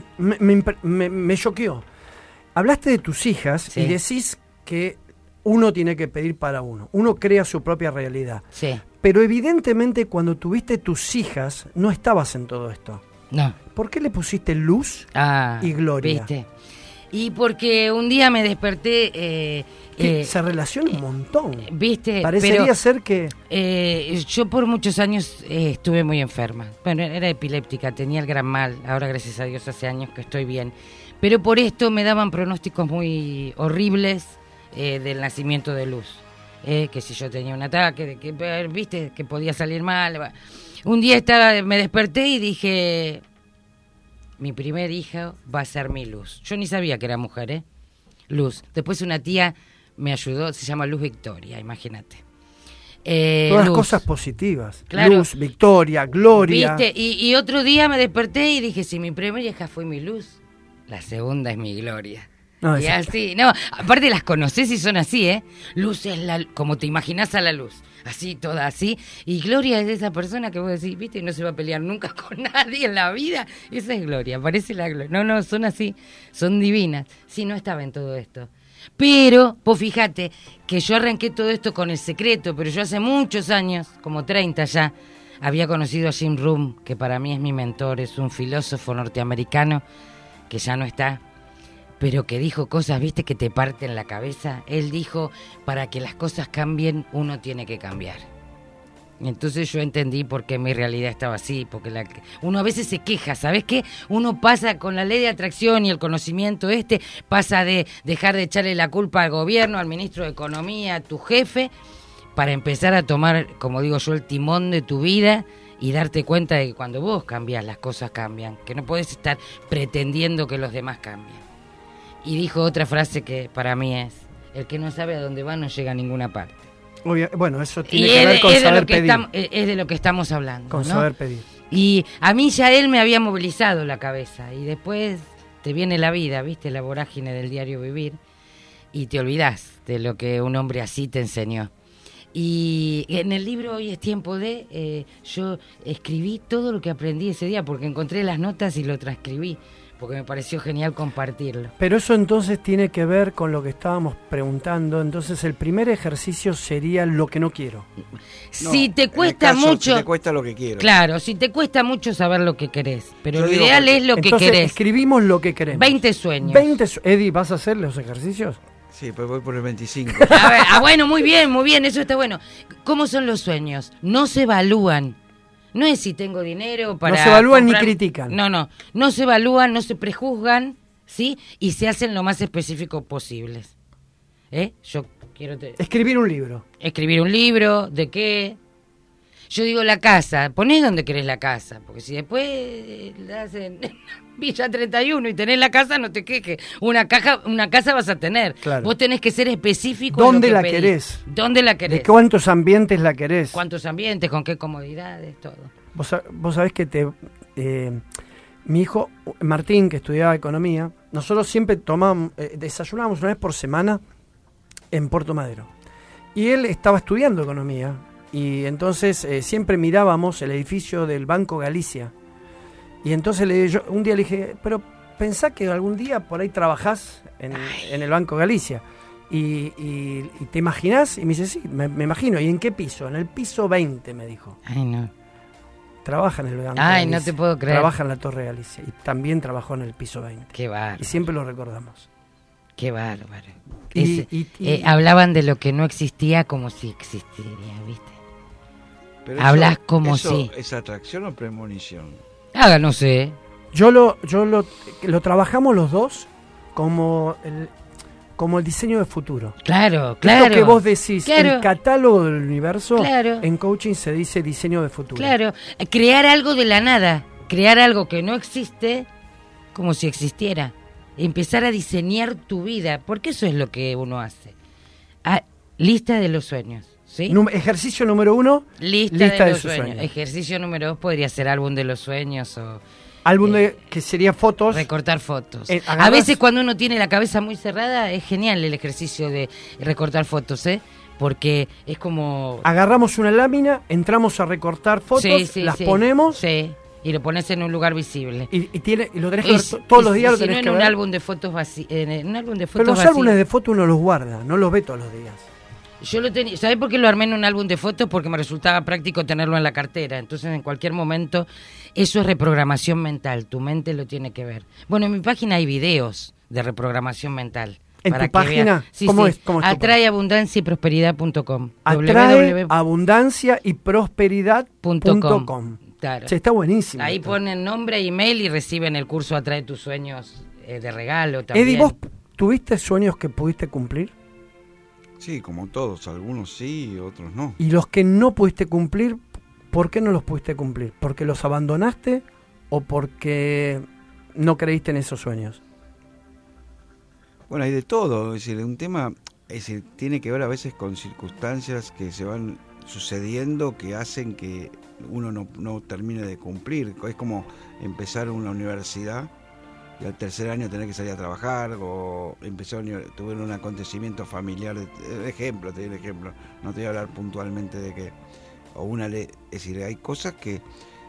Speaker 2: me choqueó? Hablaste de tus hijas
Speaker 4: Sí.
Speaker 2: y decís que uno tiene que pedir para uno. Uno crea su propia realidad.
Speaker 4: Sí,
Speaker 2: Pero evidentemente cuando tuviste tus hijas no estabas en todo esto.
Speaker 4: no.
Speaker 2: ¿Por qué le pusiste Luz y Gloria?
Speaker 4: ¿Viste? Y porque un día me desperté...
Speaker 2: Que se relaciona un montón.
Speaker 4: ¿Viste?
Speaker 2: Parecería
Speaker 4: Pero,
Speaker 2: ser que...
Speaker 4: yo por muchos años estuve muy enferma. Bueno, era epiléptica, tenía el gran mal. Ahora, gracias a Dios, hace años que estoy bien. Pero por esto me daban pronósticos muy horribles del nacimiento de Luz. Que si yo tenía un ataque, viste, que podía salir mal. Un día me desperté y dije, mi primer hija va a ser mi Luz. Yo ni sabía que era mujer, Luz. Después una tía me ayudó, se llama Luz Victoria, imagínate.
Speaker 2: Todas
Speaker 4: Luz.
Speaker 2: cosas positivas.
Speaker 4: Claro.
Speaker 2: Luz, Victoria, Gloria.
Speaker 4: ¿Viste? Y otro día me desperté y dije, si mi primera hija fue mi Luz, la segunda es mi Gloria.
Speaker 2: No,
Speaker 4: y
Speaker 2: es-
Speaker 4: así, no, aparte las conocés y son así, Luz es como te imaginás a la Luz, así, toda así. Y Gloria es esa persona que vos decís, viste, no se va a pelear nunca con nadie en la vida. Esa es Gloria, parece la Gloria. No, son así, son divinas. Sí, no estaba en todo esto. Pero, vos fíjate que yo arranqué todo esto con El Secreto, pero yo hace muchos años, como 30 ya, había conocido a Jim Rohn, que para mí es mi mentor, es un filósofo norteamericano que ya no está, pero que dijo cosas, viste, que te parten la cabeza. Él dijo, para que las cosas cambien, uno tiene que cambiar. Y entonces yo entendí por qué mi realidad estaba así, porque uno a veces se queja, ¿sabes qué? Uno pasa con la ley de atracción y el conocimiento pasa de dejar de echarle la culpa al gobierno, al ministro de Economía, a tu jefe, para empezar a tomar, como digo yo, el timón de tu vida y darte cuenta de que cuando vos cambias, las cosas cambian, que no podés estar pretendiendo que los demás cambien. Y dijo otra frase que para mí es, el que no sabe a dónde va no llega a ninguna parte.
Speaker 2: Bueno, eso tiene
Speaker 4: Y
Speaker 2: que ver con
Speaker 4: es de
Speaker 2: saber
Speaker 4: lo que
Speaker 2: pedir.
Speaker 4: es de lo que estamos hablando,
Speaker 2: Con
Speaker 4: ¿no?
Speaker 2: saber pedir.
Speaker 4: Y a mí ya él me había movilizado la cabeza y después te viene la vida, ¿viste? La vorágine del diario vivir y te olvidás de lo que un hombre así te enseñó. Y en el libro Hoy es tiempo de, yo escribí todo lo que aprendí ese día porque encontré las notas y lo transcribí porque me pareció genial compartirlo.
Speaker 2: Pero eso entonces tiene que ver con lo que estábamos preguntando. Entonces el primer ejercicio sería lo que no quiero.
Speaker 3: No,
Speaker 4: Si te
Speaker 3: en el
Speaker 4: cuesta
Speaker 3: caso,
Speaker 4: mucho...
Speaker 3: Si te cuesta lo que quiero.
Speaker 4: Claro, si te cuesta mucho saber lo que querés, pero
Speaker 3: Yo
Speaker 4: lo
Speaker 3: digo
Speaker 4: ideal
Speaker 3: porque-
Speaker 4: es lo que
Speaker 2: Entonces
Speaker 4: querés.
Speaker 2: escribimos lo que queremos.
Speaker 4: 20 sueños.
Speaker 2: Eddie, ¿vas a hacer los ejercicios?
Speaker 3: Sí, pues voy por el 25.
Speaker 4: A ver, bueno, muy bien, eso está bueno. ¿Cómo son los sueños? No se evalúan. No es si tengo dinero para...
Speaker 2: No se evalúan ni critican.
Speaker 4: No se evalúan, no se prejuzgan, ¿sí? Y se hacen lo más específicos posibles. Yo quiero
Speaker 2: Escribir un libro.
Speaker 4: escribir un libro, ¿de qué? Yo digo la casa, ponés donde querés la casa, porque si después la hacen Villa 31 y tenés la casa, no te quejes. Una casa vas a tener.
Speaker 2: Claro.
Speaker 4: Vos tenés que ser específico.
Speaker 2: ¿Dónde
Speaker 4: en lo
Speaker 2: la
Speaker 4: que pedís.
Speaker 2: querés?
Speaker 4: ¿Dónde la querés?
Speaker 2: ¿De cuántos ambientes la querés?
Speaker 4: ¿Cuántos ambientes? ¿Con qué comodidades? Todo.
Speaker 2: Vos sabés que mi hijo Martín, que estudiaba economía, nosotros siempre desayunábamos una vez por semana en Puerto Madero. Y él estaba estudiando economía. Y entonces siempre mirábamos el edificio del Banco Galicia. Y entonces un día le dije, pero pensá que algún día por ahí trabajás en el Banco Galicia. Y ¿te imaginás? Y me dice, sí, me imagino. ¿Y en qué piso? En el piso 20, me dijo.
Speaker 4: Ay, no.
Speaker 2: Trabaja en el Banco
Speaker 4: Ay,
Speaker 2: Galicia.
Speaker 4: No te puedo creer.
Speaker 2: Trabaja en la Torre Galicia. Y también trabajó en el piso 20.
Speaker 4: Qué bárbaro.
Speaker 2: Y siempre lo recordamos.
Speaker 4: Qué bárbaro.
Speaker 2: Hablaban
Speaker 4: de lo que no existía como si existiría, ¿viste?
Speaker 3: Pero
Speaker 4: Hablas como
Speaker 3: eso,
Speaker 4: si...
Speaker 3: ¿Es atracción o premonición?
Speaker 4: No sé.
Speaker 2: Yo lo trabajamos los dos como el diseño de futuro.
Speaker 4: Claro.
Speaker 2: Esto que vos decís,
Speaker 4: claro.
Speaker 2: el catálogo del universo,
Speaker 4: Claro.
Speaker 2: en coaching se dice diseño de futuro.
Speaker 4: Claro, crear algo de la nada, crear algo que no existe como si existiera. Empezar a diseñar tu vida, porque eso es lo que uno hace. Lista de los sueños, ¿sí?
Speaker 2: Ejercicio número 1,
Speaker 4: lista de los sueños. Ejercicio número 2 podría ser álbum de los sueños o...
Speaker 2: Álbum que sería fotos.
Speaker 4: Recortar fotos.
Speaker 2: Agarrás...
Speaker 4: A veces cuando uno tiene la cabeza muy cerrada es genial el ejercicio de recortar fotos, porque es como...
Speaker 2: Agarramos una lámina, entramos a recortar fotos, las ponemos...
Speaker 4: Sí. Y lo pones en un lugar visible.
Speaker 2: Y lo tenés que ver todos los días. Lo tenés que ver.
Speaker 4: En un álbum de fotos vacío.
Speaker 2: Pero los álbumes de fotos uno los guarda, no los ve todos los días.
Speaker 4: Yo lo tenía. ¿Sabés por qué lo armé en un álbum de fotos? Porque me resultaba práctico tenerlo en la cartera. Entonces, en cualquier momento, eso es reprogramación mental. Tu mente lo tiene que ver. Bueno, en mi página hay videos de reprogramación mental.
Speaker 2: ¿En tu página?
Speaker 4: Sí,
Speaker 2: ¿Cómo
Speaker 4: sí.
Speaker 2: es? ¿Cómo es
Speaker 4: Atraeabundanciayprosperidad.com.
Speaker 2: Atraeabundanciayprosperidad.com.
Speaker 4: Claro.
Speaker 2: Sí, está buenísimo.
Speaker 4: Ahí ponen nombre, email y reciben el curso Atrae tus sueños de regalo también.
Speaker 2: Eddie, ¿vos tuviste sueños que pudiste cumplir?
Speaker 3: Sí, como todos, algunos sí, otros no.
Speaker 2: Y los que no pudiste cumplir, ¿por qué no los pudiste cumplir? ¿Porque los abandonaste o porque no creíste en esos sueños?
Speaker 3: Bueno, hay de todo, es decir, un tema tiene que ver a veces con circunstancias que se van sucediendo que hacen que uno no termine de cumplir. Es como empezar una universidad y al tercer año tener que salir a trabajar, o tuve un acontecimiento familiar, te doy un ejemplo, no te voy a hablar puntualmente de que, es decir, hay cosas que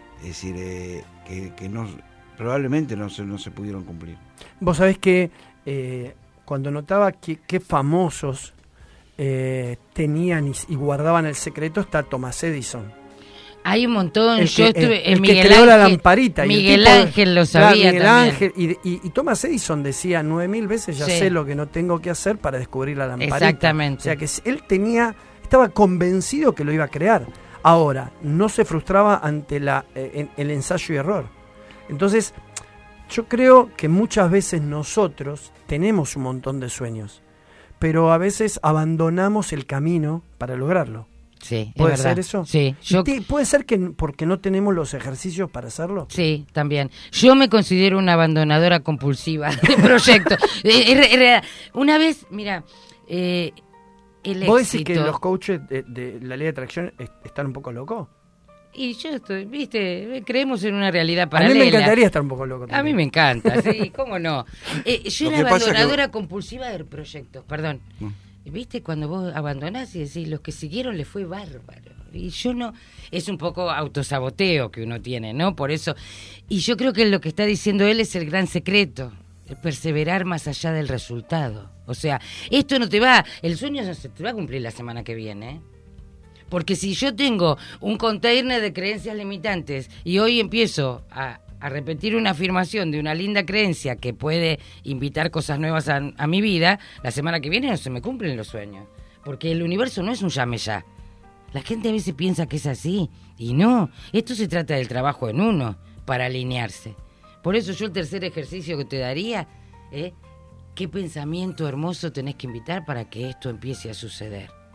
Speaker 3: no, probablemente no se pudieron cumplir.
Speaker 2: Vos sabés que cuando notaba qué famosos tenían y guardaban el secreto, está Thomas Edison.
Speaker 4: Hay un montón.
Speaker 2: Yo
Speaker 4: estuve en
Speaker 2: Miguel Ángel, la lamparita.
Speaker 4: Miguel Ángel lo sabía
Speaker 2: Miguel
Speaker 4: también.
Speaker 2: Ángel, y Thomas Edison decía 9000 veces, ya sé lo que no tengo que hacer para descubrir la lamparita.
Speaker 4: Exactamente.
Speaker 2: O sea que él estaba convencido que lo iba a crear. Ahora, no se frustraba ante el ensayo y error. Entonces, yo creo que muchas veces nosotros tenemos un montón de sueños, pero a veces abandonamos el camino para lograrlo.
Speaker 4: Sí,
Speaker 2: ¿Puede
Speaker 4: es verdad.
Speaker 2: ser eso?
Speaker 4: Sí.
Speaker 2: ¿Puede ser que porque no tenemos los ejercicios para hacerlo?
Speaker 4: Sí, también. Yo me considero una abandonadora compulsiva de proyectos. Una vez, mira, el
Speaker 2: ¿Vos
Speaker 4: éxito...
Speaker 2: decís que los coaches de la ley de atracción están un poco locos?
Speaker 4: Y yo creemos en una realidad paralela.
Speaker 2: A mí me encantaría estar un poco loco también.
Speaker 4: A mí me encanta, sí, cómo no. Yo era abandonadora compulsiva de proyectos, perdón. ¿Viste? Cuando vos abandonás y decís, los que siguieron les fue bárbaro. Y yo no... Es un poco autosaboteo que uno tiene, ¿no? Por eso... Y yo creo que lo que está diciendo él es el gran secreto. El perseverar más allá del resultado. O sea, esto no te va... El sueño no se te va a cumplir la semana que viene, ¿eh? Porque si yo tengo un container de creencias limitantes y hoy empiezo a repetir una afirmación de una linda creencia que puede invitar cosas nuevas a mi vida, la semana que viene no se me cumplen los sueños. Porque el universo no es un llame ya. La gente a veces piensa que es así y no. Esto se trata del trabajo en uno para alinearse. Por eso yo el tercer ejercicio que te daría es ¿qué pensamiento hermoso tenés que invitar para que esto empiece a suceder?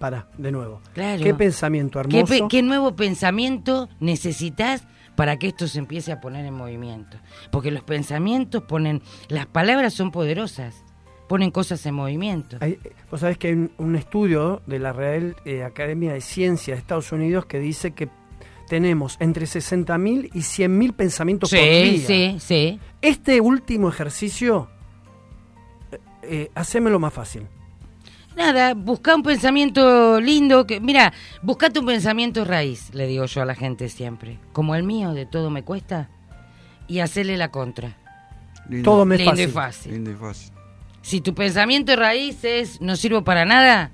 Speaker 2: Para, de nuevo.
Speaker 4: Claro.
Speaker 2: ¿Qué pensamiento hermoso?
Speaker 4: ¿Qué nuevo pensamiento necesitas para que esto se empiece a poner en movimiento? Porque los pensamientos las palabras son poderosas, ponen cosas en movimiento.
Speaker 2: Vos sabés que hay un estudio de la Real Academia de Ciencias de Estados Unidos que dice que tenemos entre 60.000 y 100.000 pensamientos por día.
Speaker 4: Sí.
Speaker 2: Este último ejercicio, hacémelo más fácil.
Speaker 4: Nada, busca un pensamiento lindo. Mira, buscate un pensamiento raíz, le digo yo a la gente siempre. Como el mío, de todo me cuesta, y hacerle la contra.
Speaker 3: Lindo.
Speaker 2: Todo me es
Speaker 4: Lindo
Speaker 2: fácil.
Speaker 4: y fácil.
Speaker 3: Lindo y fácil.
Speaker 4: Si tu pensamiento raíz es no sirvo para nada,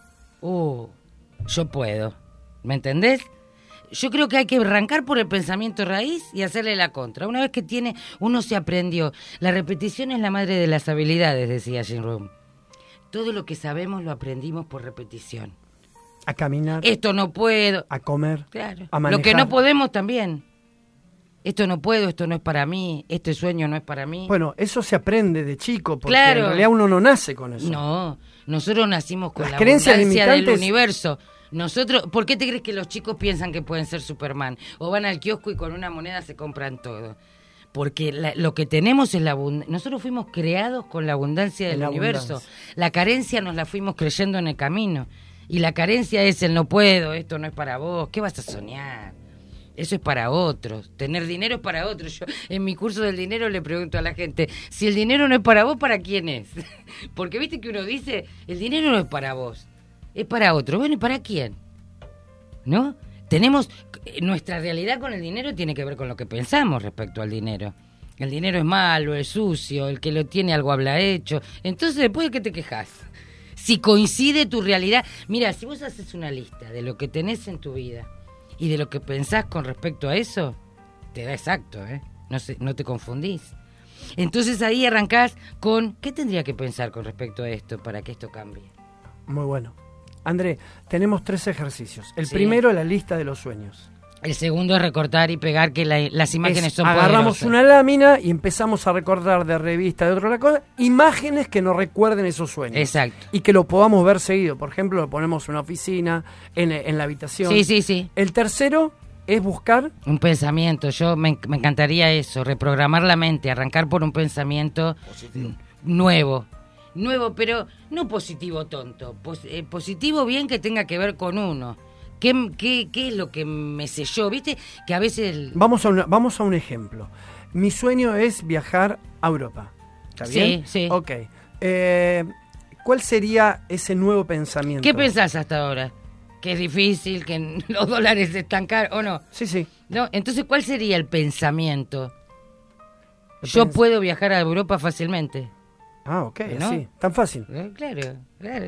Speaker 4: yo puedo. ¿Me entendés? Yo creo que hay que arrancar por el pensamiento raíz y hacerle la contra. Una vez que uno se aprendió. La repetición es la madre de las habilidades, decía Jim Rohn. Todo lo que sabemos lo aprendimos por repetición.
Speaker 2: A caminar,
Speaker 4: Esto no puedo.
Speaker 2: a comer,
Speaker 4: Claro.
Speaker 2: a manejar.
Speaker 4: Lo que no podemos también. Esto no puedo, esto no es para mí, este sueño no es para mí.
Speaker 2: Bueno, eso se aprende de chico, porque
Speaker 4: Claro.
Speaker 2: en realidad uno no nace con eso.
Speaker 4: No, nosotros nacimos con
Speaker 2: Las
Speaker 4: la
Speaker 2: creencias
Speaker 4: abundancia del
Speaker 2: limitantes-
Speaker 4: universo. Nosotros, ¿por qué te crees que los chicos piensan que pueden ser Superman? O van al kiosco y con una moneda se compran todo. Porque lo que tenemos es la abundancia. Nosotros fuimos creados con la abundancia del
Speaker 2: La
Speaker 4: universo.
Speaker 2: abundancia.
Speaker 4: La carencia nos la fuimos creyendo en el camino. Y la carencia es el no puedo, esto no es para vos. ¿Qué vas a soñar? Eso es para otros. Tener dinero es para otros. Yo en mi curso del dinero le pregunto a la gente, si el dinero no es para vos, ¿para quién es? Porque viste que uno dice, el dinero no es para vos, es para otro. Bueno, ¿y para quién? ¿No? Tenemos, nuestra realidad con el dinero tiene que ver con lo que pensamos respecto al dinero. El dinero es malo, es sucio, el que lo tiene algo habla hecho. Entonces, ¿después de qué te quejas? Si coincide tu realidad. Mira, si vos haces una lista de lo que tenés en tu vida y de lo que pensás con respecto a eso, te da exacto, ¿eh? No te confundís. Entonces ahí arrancás con, ¿qué tendría que pensar con respecto a esto para que esto cambie?
Speaker 2: Muy bueno. André, tenemos 3 ejercicios. El
Speaker 4: Sí.
Speaker 2: primero, la lista de los sueños.
Speaker 4: El segundo es recortar y pegar, que las imágenes son
Speaker 2: agarramos
Speaker 4: poderosas.
Speaker 2: una lámina y empezamos a recordar de revista, de otra cosa, imágenes que nos recuerden esos sueños.
Speaker 4: Exacto.
Speaker 2: Y que lo podamos ver seguido. Por ejemplo, lo ponemos en una oficina, en la habitación.
Speaker 4: Sí.
Speaker 2: El tercero es buscar...
Speaker 4: Un pensamiento. Yo me encantaría eso, reprogramar la mente, arrancar por un pensamiento nuevo. Nuevo, pero no positivo tonto. Positivo bien que tenga que ver con uno. ¿Qué es lo que me selló? ¿Viste? Que a veces...
Speaker 2: Vamos a un ejemplo. Mi sueño es viajar a Europa. ¿Está bien?
Speaker 4: Sí.
Speaker 2: Ok. ¿Cuál sería ese nuevo pensamiento?
Speaker 4: ¿Qué pensás hasta ahora? Que es difícil, que los dólares están caros, ¿o no?
Speaker 2: Sí.
Speaker 4: No, entonces, ¿cuál sería el pensamiento? Yo puedo viajar a Europa fácilmente.
Speaker 2: Ah, ok,
Speaker 4: ¿No?
Speaker 2: así. Tan fácil.
Speaker 4: Claro.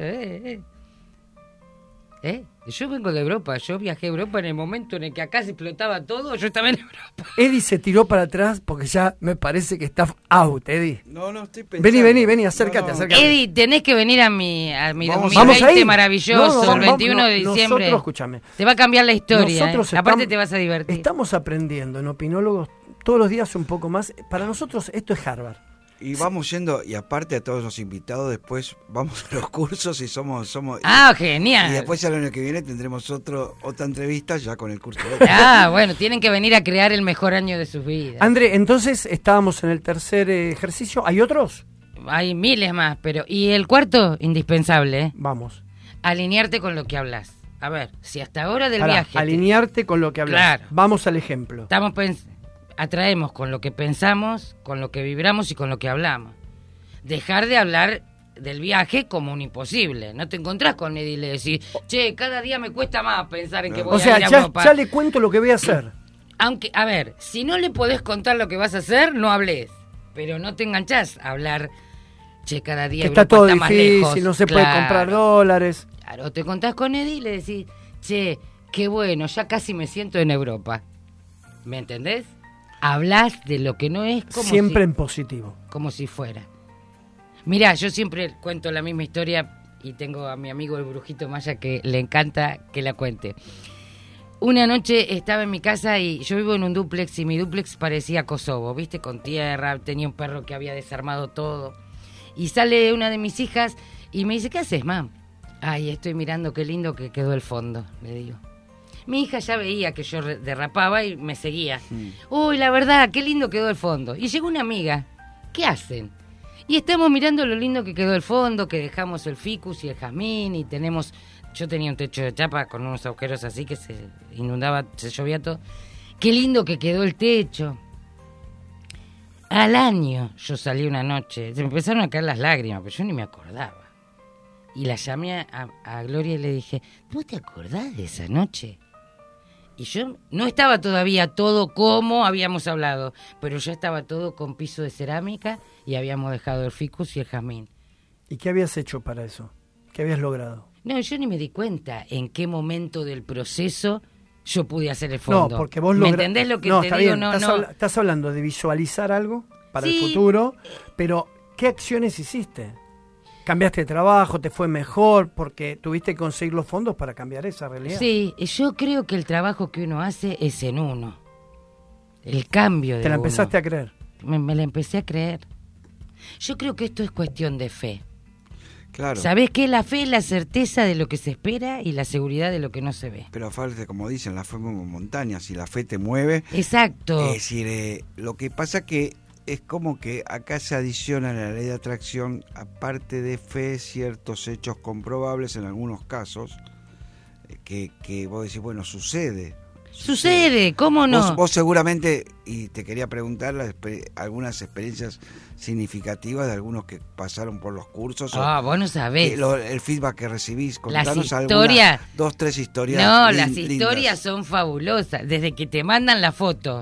Speaker 4: Yo vengo de Europa, yo viajé a Europa en el momento en el que acá se explotaba todo, yo estaba en Europa.
Speaker 2: Eddie se tiró para atrás porque ya me parece que está out, Eddie.
Speaker 3: No, estoy pensando.
Speaker 2: Vení, acércate, acércate.
Speaker 4: Eddie, tenés que venir a mi
Speaker 3: Vamos
Speaker 4: 2020
Speaker 2: a ir.
Speaker 4: maravilloso,
Speaker 2: No,
Speaker 4: el 21 de
Speaker 2: nosotros,
Speaker 4: diciembre.
Speaker 2: escúchame.
Speaker 4: Te va a cambiar la historia,
Speaker 2: Nosotros
Speaker 4: aparte
Speaker 2: estamos-
Speaker 4: te vas a divertir.
Speaker 2: Estamos aprendiendo en Opinólogos todos los días un poco más. Para nosotros esto es Harvard.
Speaker 3: Y vamos yendo, y aparte a todos los invitados, después vamos a los cursos y somos
Speaker 4: Ah,
Speaker 3: y
Speaker 4: genial.
Speaker 3: después ya el año que viene tendremos otra entrevista ya con el curso.
Speaker 4: Ah, bueno, tienen que venir a crear el mejor año de sus vidas.
Speaker 2: André, entonces estábamos en el tercer ejercicio. ¿Hay otros?
Speaker 4: Hay miles más, pero... Y el cuarto, indispensable, ¿eh?
Speaker 2: Vamos.
Speaker 4: Alinearte con lo que hablas. A ver, si hasta ahora del
Speaker 2: Pará,
Speaker 4: viaje...
Speaker 2: alinearte con lo que hablas.
Speaker 4: Claro.
Speaker 2: Vamos al ejemplo.
Speaker 4: Atraemos con lo que pensamos, con lo que vibramos y con lo que hablamos. Dejar de hablar del viaje como un imposible. No te encontrás con Eddie y le decís, che, cada día me cuesta más pensar en que voy
Speaker 2: O sea,
Speaker 4: a ir a
Speaker 2: ya
Speaker 4: Europa.
Speaker 2: le cuento lo que voy a hacer.
Speaker 4: Aunque, a ver, si no le podés contar lo que vas a hacer, no hables. Pero no te enganchás a hablar, che, cada día
Speaker 2: Que está
Speaker 4: Europa
Speaker 2: todo
Speaker 4: más
Speaker 2: difícil,
Speaker 4: lejos.
Speaker 2: no se puede
Speaker 4: Claro.
Speaker 2: comprar dólares.
Speaker 4: Claro, te contás con Eddie y le decís, che, qué bueno, ya casi me siento en Europa. ¿Me entendés? Hablás de lo que no es
Speaker 2: Siempre en positivo.
Speaker 4: como si fuera. Mirá, yo siempre cuento la misma historia y tengo a mi amigo el Brujito Maya que le encanta que la cuente. Una noche estaba en mi casa y yo vivo en un dúplex y mi dúplex parecía Kosovo, ¿viste? Con tierra, tenía un perro que había desarmado todo. Y sale una de mis hijas y me dice, ¿qué haces, mam? Ay, estoy mirando qué lindo que quedó el fondo, le digo. Mi hija ya veía que yo derrapaba y me seguía. Uy, la verdad, qué lindo quedó el fondo. Y llegó una amiga. ¿Qué hacen? Y estamos mirando lo lindo que quedó el fondo, que dejamos el ficus y el jazmín y tenemos... Yo tenía un techo de chapa con unos agujeros así que se inundaba, se llovía todo. Qué lindo que quedó el techo. Al año yo salí una noche, se me empezaron a caer las lágrimas, pero yo ni me acordaba. Y la llamé a Gloria y le dije, ¿vos te acordás de esa noche? Y yo no estaba todavía todo como habíamos hablado, pero ya estaba todo con piso de cerámica y habíamos dejado el ficus y el jazmín.
Speaker 2: ¿Y qué habías hecho para eso? ¿Qué habías logrado?
Speaker 4: No, yo ni me di cuenta en qué momento del proceso yo pude hacer el fondo.
Speaker 2: No, porque vos
Speaker 4: ¿Me entendés lo que te digo?
Speaker 2: Bien. Estás hablando de visualizar algo para el futuro, pero ¿qué acciones hiciste? ¿Cambiaste de trabajo? ¿Te fue mejor? Porque tuviste que conseguir los fondos para cambiar esa realidad.
Speaker 4: Sí, yo creo que el trabajo que uno hace es en uno. El cambio de uno.
Speaker 2: ¿Te la empezaste a creer?
Speaker 4: Me la empecé a creer. Yo creo que esto es cuestión de fe.
Speaker 3: Claro.
Speaker 4: ¿Sabés qué? La fe es la certeza de lo que se espera y la seguridad de lo que no se ve.
Speaker 3: Pero falta, como dicen, la fe mueve montañas. Si la fe te mueve...
Speaker 4: Exacto.
Speaker 3: Es decir, lo que pasa que es como que acá se adiciona a la ley de atracción, aparte de fe, ciertos hechos comprobables en algunos casos, que vos decís, bueno, sucede.
Speaker 4: Sucede, ¿cómo no?
Speaker 3: Vos seguramente, y te quería preguntar algunas experiencias significativas de algunos que pasaron por los cursos.
Speaker 4: Vos no sabés.
Speaker 3: El feedback que recibís. Contanos
Speaker 4: las historias.
Speaker 3: 2, 3 historias.
Speaker 4: No, las historias
Speaker 3: lindas.
Speaker 4: son fabulosas. Desde que te mandan la foto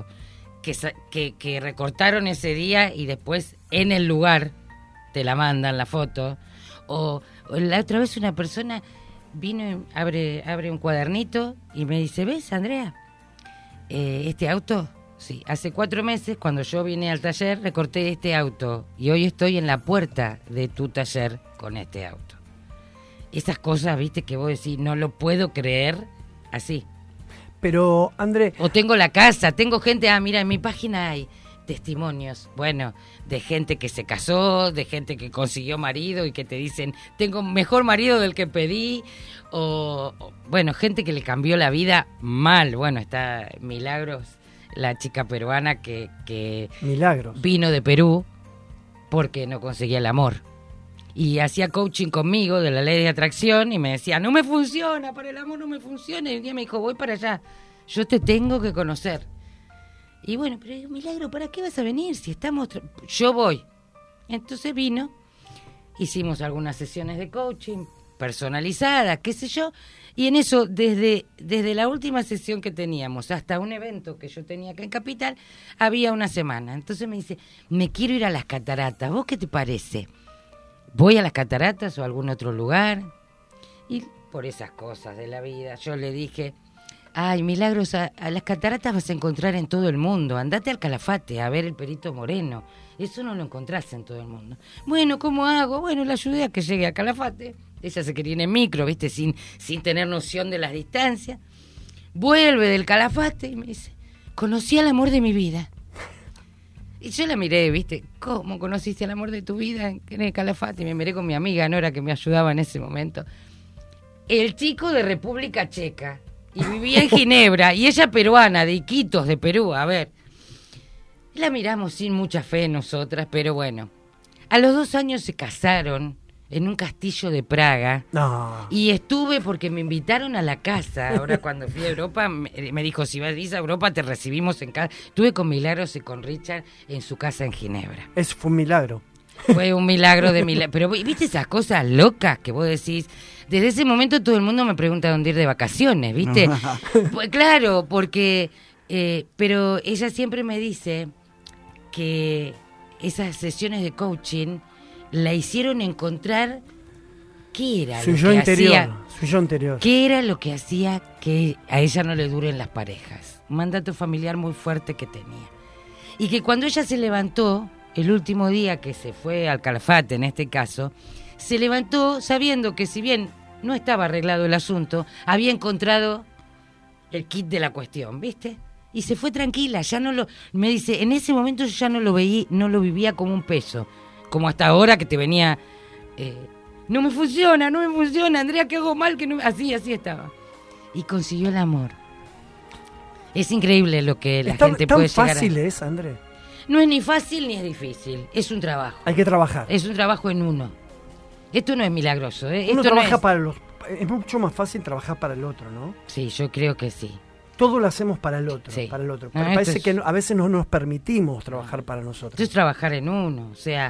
Speaker 4: que recortaron ese día y después en el lugar te la mandan la foto. O la otra vez una persona vino y abre un cuadernito y me dice, ¿ves, Andrea? Este auto, sí, hace 4 meses cuando yo vine al taller recorté este auto y hoy estoy en la puerta de tu taller con este auto. Esas cosas, viste, que vos decís, no lo puedo creer así.
Speaker 2: Pero, André...
Speaker 4: O tengo la casa, tengo gente, mira, en mi página hay testimonios, bueno, de gente que se casó, de gente que consiguió marido y que te dicen, tengo mejor marido del que pedí, o bueno, gente que le cambió la vida mal. Bueno, está Milagros, la chica peruana que
Speaker 2: Milagros
Speaker 4: vino de Perú porque no conseguía el amor. Y hacía coaching conmigo de la ley de atracción y me decía, no me funciona, para el amor no me funciona. Y un día me dijo, voy para allá, yo te tengo que conocer. Y bueno, pero digo, Milagro, ¿para qué vas a venir? Si estamos... Yo voy. Entonces vino, hicimos algunas sesiones de coaching personalizadas, qué sé yo, y en eso, desde la última sesión que teníamos hasta un evento que yo tenía acá en Capital, había una semana. Entonces me dice, me quiero ir a las cataratas, ¿vos qué te parece? ¿Voy a las cataratas o a algún otro lugar? Y por esas cosas de la vida, yo le dije... Ay, Milagros, a las cataratas vas a encontrar en todo el mundo. Andate al Calafate a ver el Perito Moreno. Eso no lo encontrás en todo el mundo. Bueno, ¿cómo hago? Bueno, la ayudé a que llegue al Calafate. Ella se quería ir en micro, ¿viste? Sin tener noción de las distancias. Vuelve del Calafate y me dice, conocí al amor de mi vida. Y yo la miré, ¿viste? ¿Cómo conociste al amor de tu vida en el Calafate? Y me miré con mi amiga Nora, que me ayudaba en ese momento. El chico de República Checa. Y vivía en Ginebra, y ella peruana, de Iquitos, de Perú, a ver. La miramos sin mucha fe nosotras, pero bueno. A los 2 años se casaron en un castillo de Praga.
Speaker 2: No.
Speaker 4: Y estuve porque me invitaron a la casa. Ahora cuando fui a Europa, me dijo, si vas a Europa te recibimos en casa. Estuve con Milagros y con Richard en su casa en Ginebra.
Speaker 2: Eso fue un milagro.
Speaker 4: Fue un milagro de milagro. Pero viste esas cosas locas que vos decís. Desde ese momento todo el mundo me pregunta dónde ir de vacaciones, ¿viste? Pues claro, porque... pero ella siempre me dice que esas sesiones de coaching la hicieron encontrar qué era
Speaker 2: su
Speaker 4: lo
Speaker 2: yo
Speaker 4: que
Speaker 2: interior,
Speaker 4: hacía,
Speaker 2: su yo interior.
Speaker 4: qué era lo que hacía que a ella no le duren las parejas. Un mandato familiar muy fuerte que tenía. Y que cuando ella se levantó, el último día que se fue al Calafate en este caso, se levantó sabiendo que si bien no estaba arreglado el asunto, había encontrado el kit de la cuestión, ¿viste? Y se fue tranquila, ya no lo... Me dice, en ese momento yo ya no lo vivía como un peso, como hasta ahora que te venía No me funciona, Andrea, ¿qué hago mal? Que no... Así estaba. Y consiguió el amor. Es increíble lo que la gente puede llegar a...
Speaker 2: ¿Tan fácil es, André?
Speaker 4: No es ni fácil ni es difícil, es un trabajo.
Speaker 2: Hay que trabajar.
Speaker 4: Es un trabajo en uno. Esto no es milagroso, ¿eh?
Speaker 2: Uno
Speaker 4: Esto
Speaker 2: trabaja
Speaker 4: no es...
Speaker 2: para los... Es mucho más fácil trabajar para el otro, ¿no?
Speaker 4: Sí, yo creo que sí.
Speaker 2: Todo lo hacemos para el otro,
Speaker 4: Sí.
Speaker 2: para el otro.
Speaker 4: No,
Speaker 2: Pero parece
Speaker 4: es...
Speaker 2: que a veces no nos permitimos trabajar para nosotros.
Speaker 4: Esto es trabajar en uno, o sea,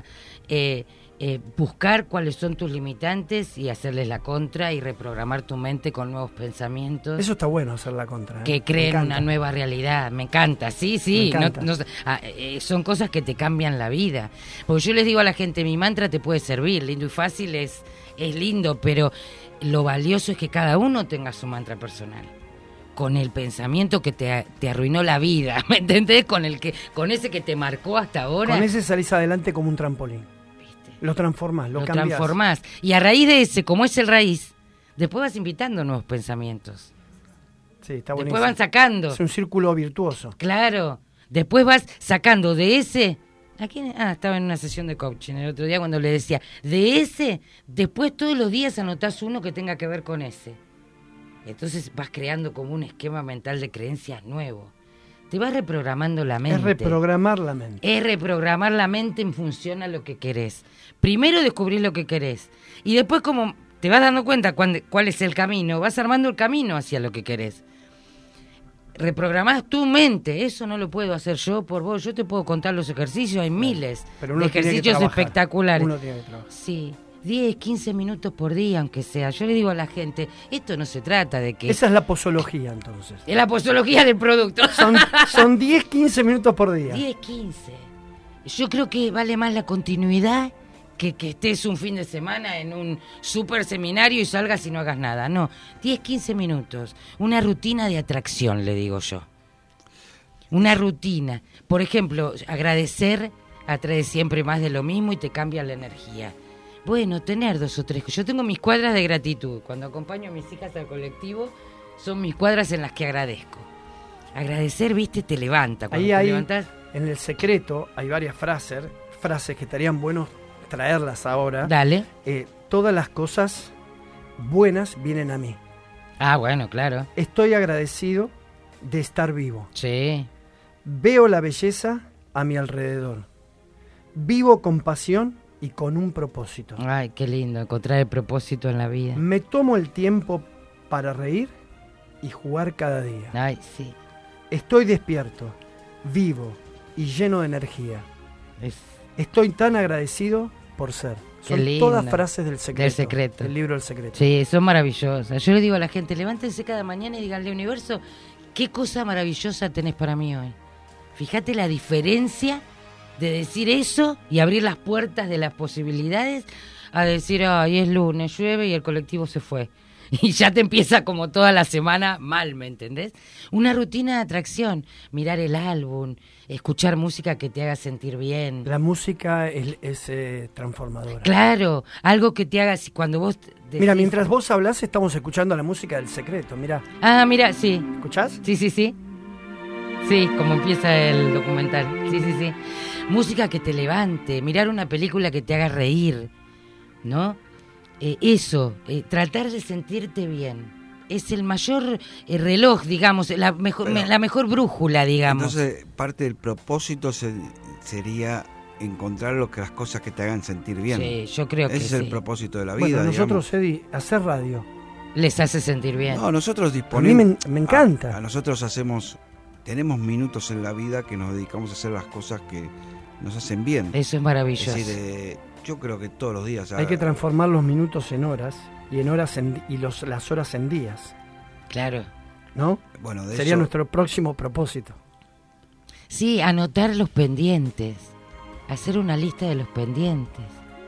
Speaker 4: buscar cuáles son tus limitantes y hacerles la contra y reprogramar tu mente con nuevos pensamientos.
Speaker 2: Eso está bueno, hacer la contra.
Speaker 4: Que creen una nueva realidad. Me encanta, sí.
Speaker 2: Me encanta.
Speaker 4: Son cosas que te cambian la vida. Porque yo les digo a la gente, mi mantra te puede servir, lindo y fácil es lindo, pero lo valioso es que cada uno tenga su mantra personal. Con el pensamiento que te arruinó la vida, ¿me entendés? Con ese que te marcó hasta ahora.
Speaker 2: Con ese salís adelante como un trampolín.
Speaker 4: ¿Viste?
Speaker 2: Lo transformás, lo cambiás.
Speaker 4: Transformás. Y a raíz de ese, como es el raíz, después vas invitando nuevos pensamientos.
Speaker 2: Sí, está buenísimo.
Speaker 4: Después van sacando.
Speaker 2: Es un círculo virtuoso.
Speaker 4: Claro. Después vas sacando de ese... estaba en una sesión de coaching el otro día cuando le decía, de ese, después todos los días anotás uno que tenga que ver con ese. Entonces vas creando como un esquema mental de creencias nuevo. Te vas reprogramando la mente.
Speaker 2: Es reprogramar la mente.
Speaker 4: Es reprogramar la mente en función a lo que querés. Primero descubrís lo que querés. Y después, como te vas dando cuenta cuál es el camino, vas armando el camino hacia lo que querés. Reprogramás tu mente. Eso no lo puedo hacer yo por vos. Yo te puedo contar los ejercicios. Hay miles
Speaker 2: Pero
Speaker 4: de ejercicios espectaculares.
Speaker 2: Uno tiene que trabajar.
Speaker 4: Sí. 10, 15 minutos por día, aunque sea. Yo le digo a la gente, esto no se trata de que...
Speaker 2: Esa es la posología, entonces.
Speaker 4: Es la posología del producto.
Speaker 2: Son 10, 15 minutos por día.
Speaker 4: 10, 15. Yo creo que vale más la continuidad que estés un fin de semana en un super seminario y salgas y no hagas nada. No, 10, 15 minutos. Una rutina de atracción, le digo yo. Una rutina. Por ejemplo, agradecer atrae siempre más de lo mismo y te cambia la energía. Bueno, tener 2 o 3. Yo tengo mis cuadras de gratitud. Cuando acompaño a mis hijas al colectivo, son mis cuadras en las que agradezco. Agradecer, viste, te levanta. Cuando te levantás...
Speaker 2: En El Secreto hay varias frases que estarían buenos traerlas ahora.
Speaker 4: Dale.
Speaker 2: Todas las cosas buenas vienen a mí.
Speaker 4: Ah, bueno, claro.
Speaker 2: Estoy agradecido de estar vivo.
Speaker 4: Sí.
Speaker 2: Veo la belleza a mi alrededor. Vivo con pasión y con un propósito.
Speaker 4: Ay, qué lindo encontrar el propósito en la vida.
Speaker 2: Me tomo el tiempo para reír y jugar cada día.
Speaker 4: Ay, sí.
Speaker 2: Estoy despierto, vivo y lleno de energía. Estoy tan agradecido por ser. Son todas frases del secreto. Del libro El Secreto.
Speaker 4: Sí, son maravillosas. Yo le digo a la gente, levántense cada mañana y díganle, universo, ¿qué cosa maravillosa tenés para mí hoy? Fíjate la diferencia de decir eso y abrir las puertas de las posibilidades a decir, ay, es lunes, llueve y el colectivo se fue. Y ya te empieza como toda la semana mal, ¿me entendés? Una rutina de atracción, mirar el álbum, escuchar música que te haga sentir bien.
Speaker 2: La música es transformadora.
Speaker 4: Claro, algo que te haga, cuando vos... decís,
Speaker 2: mira, mientras vos hablás estamos escuchando la música del secreto, mira.
Speaker 4: Ah, mira, sí.
Speaker 2: ¿Escuchás?
Speaker 4: Sí, sí, sí. Sí, como empieza el documental. Sí, sí, sí. Música que te levante, mirar una película que te haga reír, ¿no? Tratar de sentirte bien. Es el mayor reloj, digamos, la mejor brújula, digamos.
Speaker 3: Entonces, parte del propósito sería encontrar las cosas que te hagan sentir bien.
Speaker 4: Sí, yo creo que sí.
Speaker 3: Ese es el propósito de la vida.
Speaker 2: Bueno, nosotros, Eddie, hacer radio.
Speaker 4: Les hace sentir bien.
Speaker 3: No, nosotros disponemos...
Speaker 2: A mí me encanta.
Speaker 3: A nosotros tenemos minutos en la vida que nos dedicamos a hacer las cosas que nos hacen bien.
Speaker 4: Eso es maravilloso.
Speaker 3: Es decir, yo creo que todos los días...
Speaker 2: Hay que transformar los minutos en horas y las horas en días.
Speaker 4: Claro.
Speaker 2: ¿No?
Speaker 3: Bueno,
Speaker 2: sería nuestro próximo propósito.
Speaker 4: Sí, anotar los pendientes. Hacer una lista de los pendientes.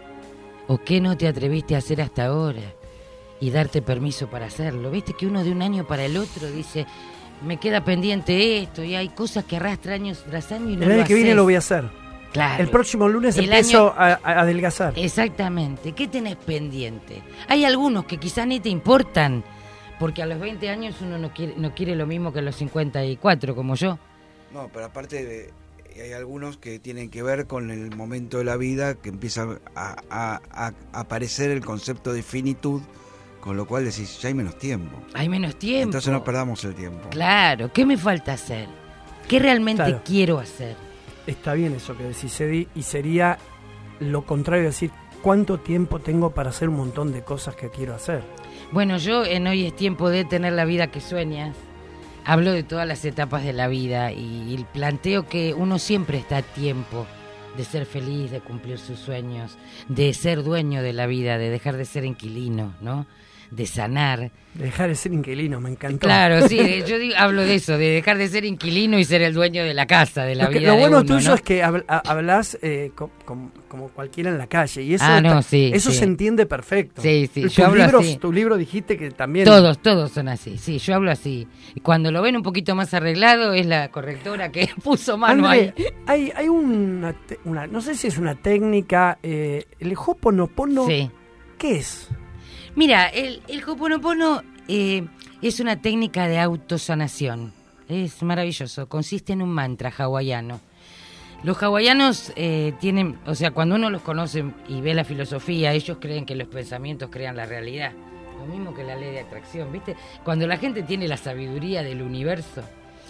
Speaker 4: ¿O qué no te atreviste a hacer hasta ahora? Y darte permiso para hacerlo. ¿Viste que uno de un año para el otro dice, me queda pendiente esto, y hay cosas que arrastra años tras año y no lo haces?
Speaker 2: El año que viene lo voy a hacer.
Speaker 4: Claro.
Speaker 2: El próximo lunes empiezo a adelgazar.
Speaker 4: Exactamente. ¿Qué tenés pendiente? Hay algunos que quizás ni te importan, porque a los 20 años uno no quiere lo mismo que a los 54, como yo.
Speaker 3: No, pero aparte que hay algunos que tienen que ver con el momento de la vida que empieza a aparecer el concepto de finitud, con lo cual decís, ya hay menos tiempo.
Speaker 4: Hay menos tiempo.
Speaker 3: Entonces no perdamos el tiempo.
Speaker 4: Claro, ¿qué me falta hacer? ¿Qué realmente quiero hacer?
Speaker 2: Está bien eso que decís, Eddie, y sería lo contrario de decir, ¿cuánto tiempo tengo para hacer un montón de cosas que quiero hacer?
Speaker 4: Bueno, yo en Hoy es tiempo de tener la vida que sueñas, hablo de todas las etapas de la vida y planteo que uno siempre está a tiempo de ser feliz, de cumplir sus sueños, de ser dueño de la vida, de dejar de ser inquilino, ¿no? De sanar.
Speaker 2: De dejar de ser inquilino, me encantó.
Speaker 4: Claro, sí, yo hablo de eso, de dejar de ser inquilino y ser el dueño de la casa, de la vida
Speaker 2: lo bueno
Speaker 4: de uno,
Speaker 2: tuyo,
Speaker 4: ¿no?
Speaker 2: es que hablas como cualquiera en la calle y eso, eso se entiende perfecto.
Speaker 4: Sí, yo hablo así.
Speaker 2: Tu libro dijiste que también...
Speaker 4: Todos son así, sí, yo hablo así. Y cuando lo ven un poquito más arreglado es la correctora que puso mano
Speaker 2: André,
Speaker 4: ahí.
Speaker 2: Hay una, no sé si es una técnica, el Ho'oponopono,
Speaker 4: sí.
Speaker 2: ¿Qué es?
Speaker 4: Mira, el Ho'oponopono es una técnica de autosanación. Es maravilloso. Consiste en un mantra hawaiano. Los hawaianos tienen, o sea, cuando uno los conoce y ve la filosofía, ellos creen que los pensamientos crean la realidad. Lo mismo que la ley de atracción, ¿viste? Cuando la gente tiene la sabiduría del universo.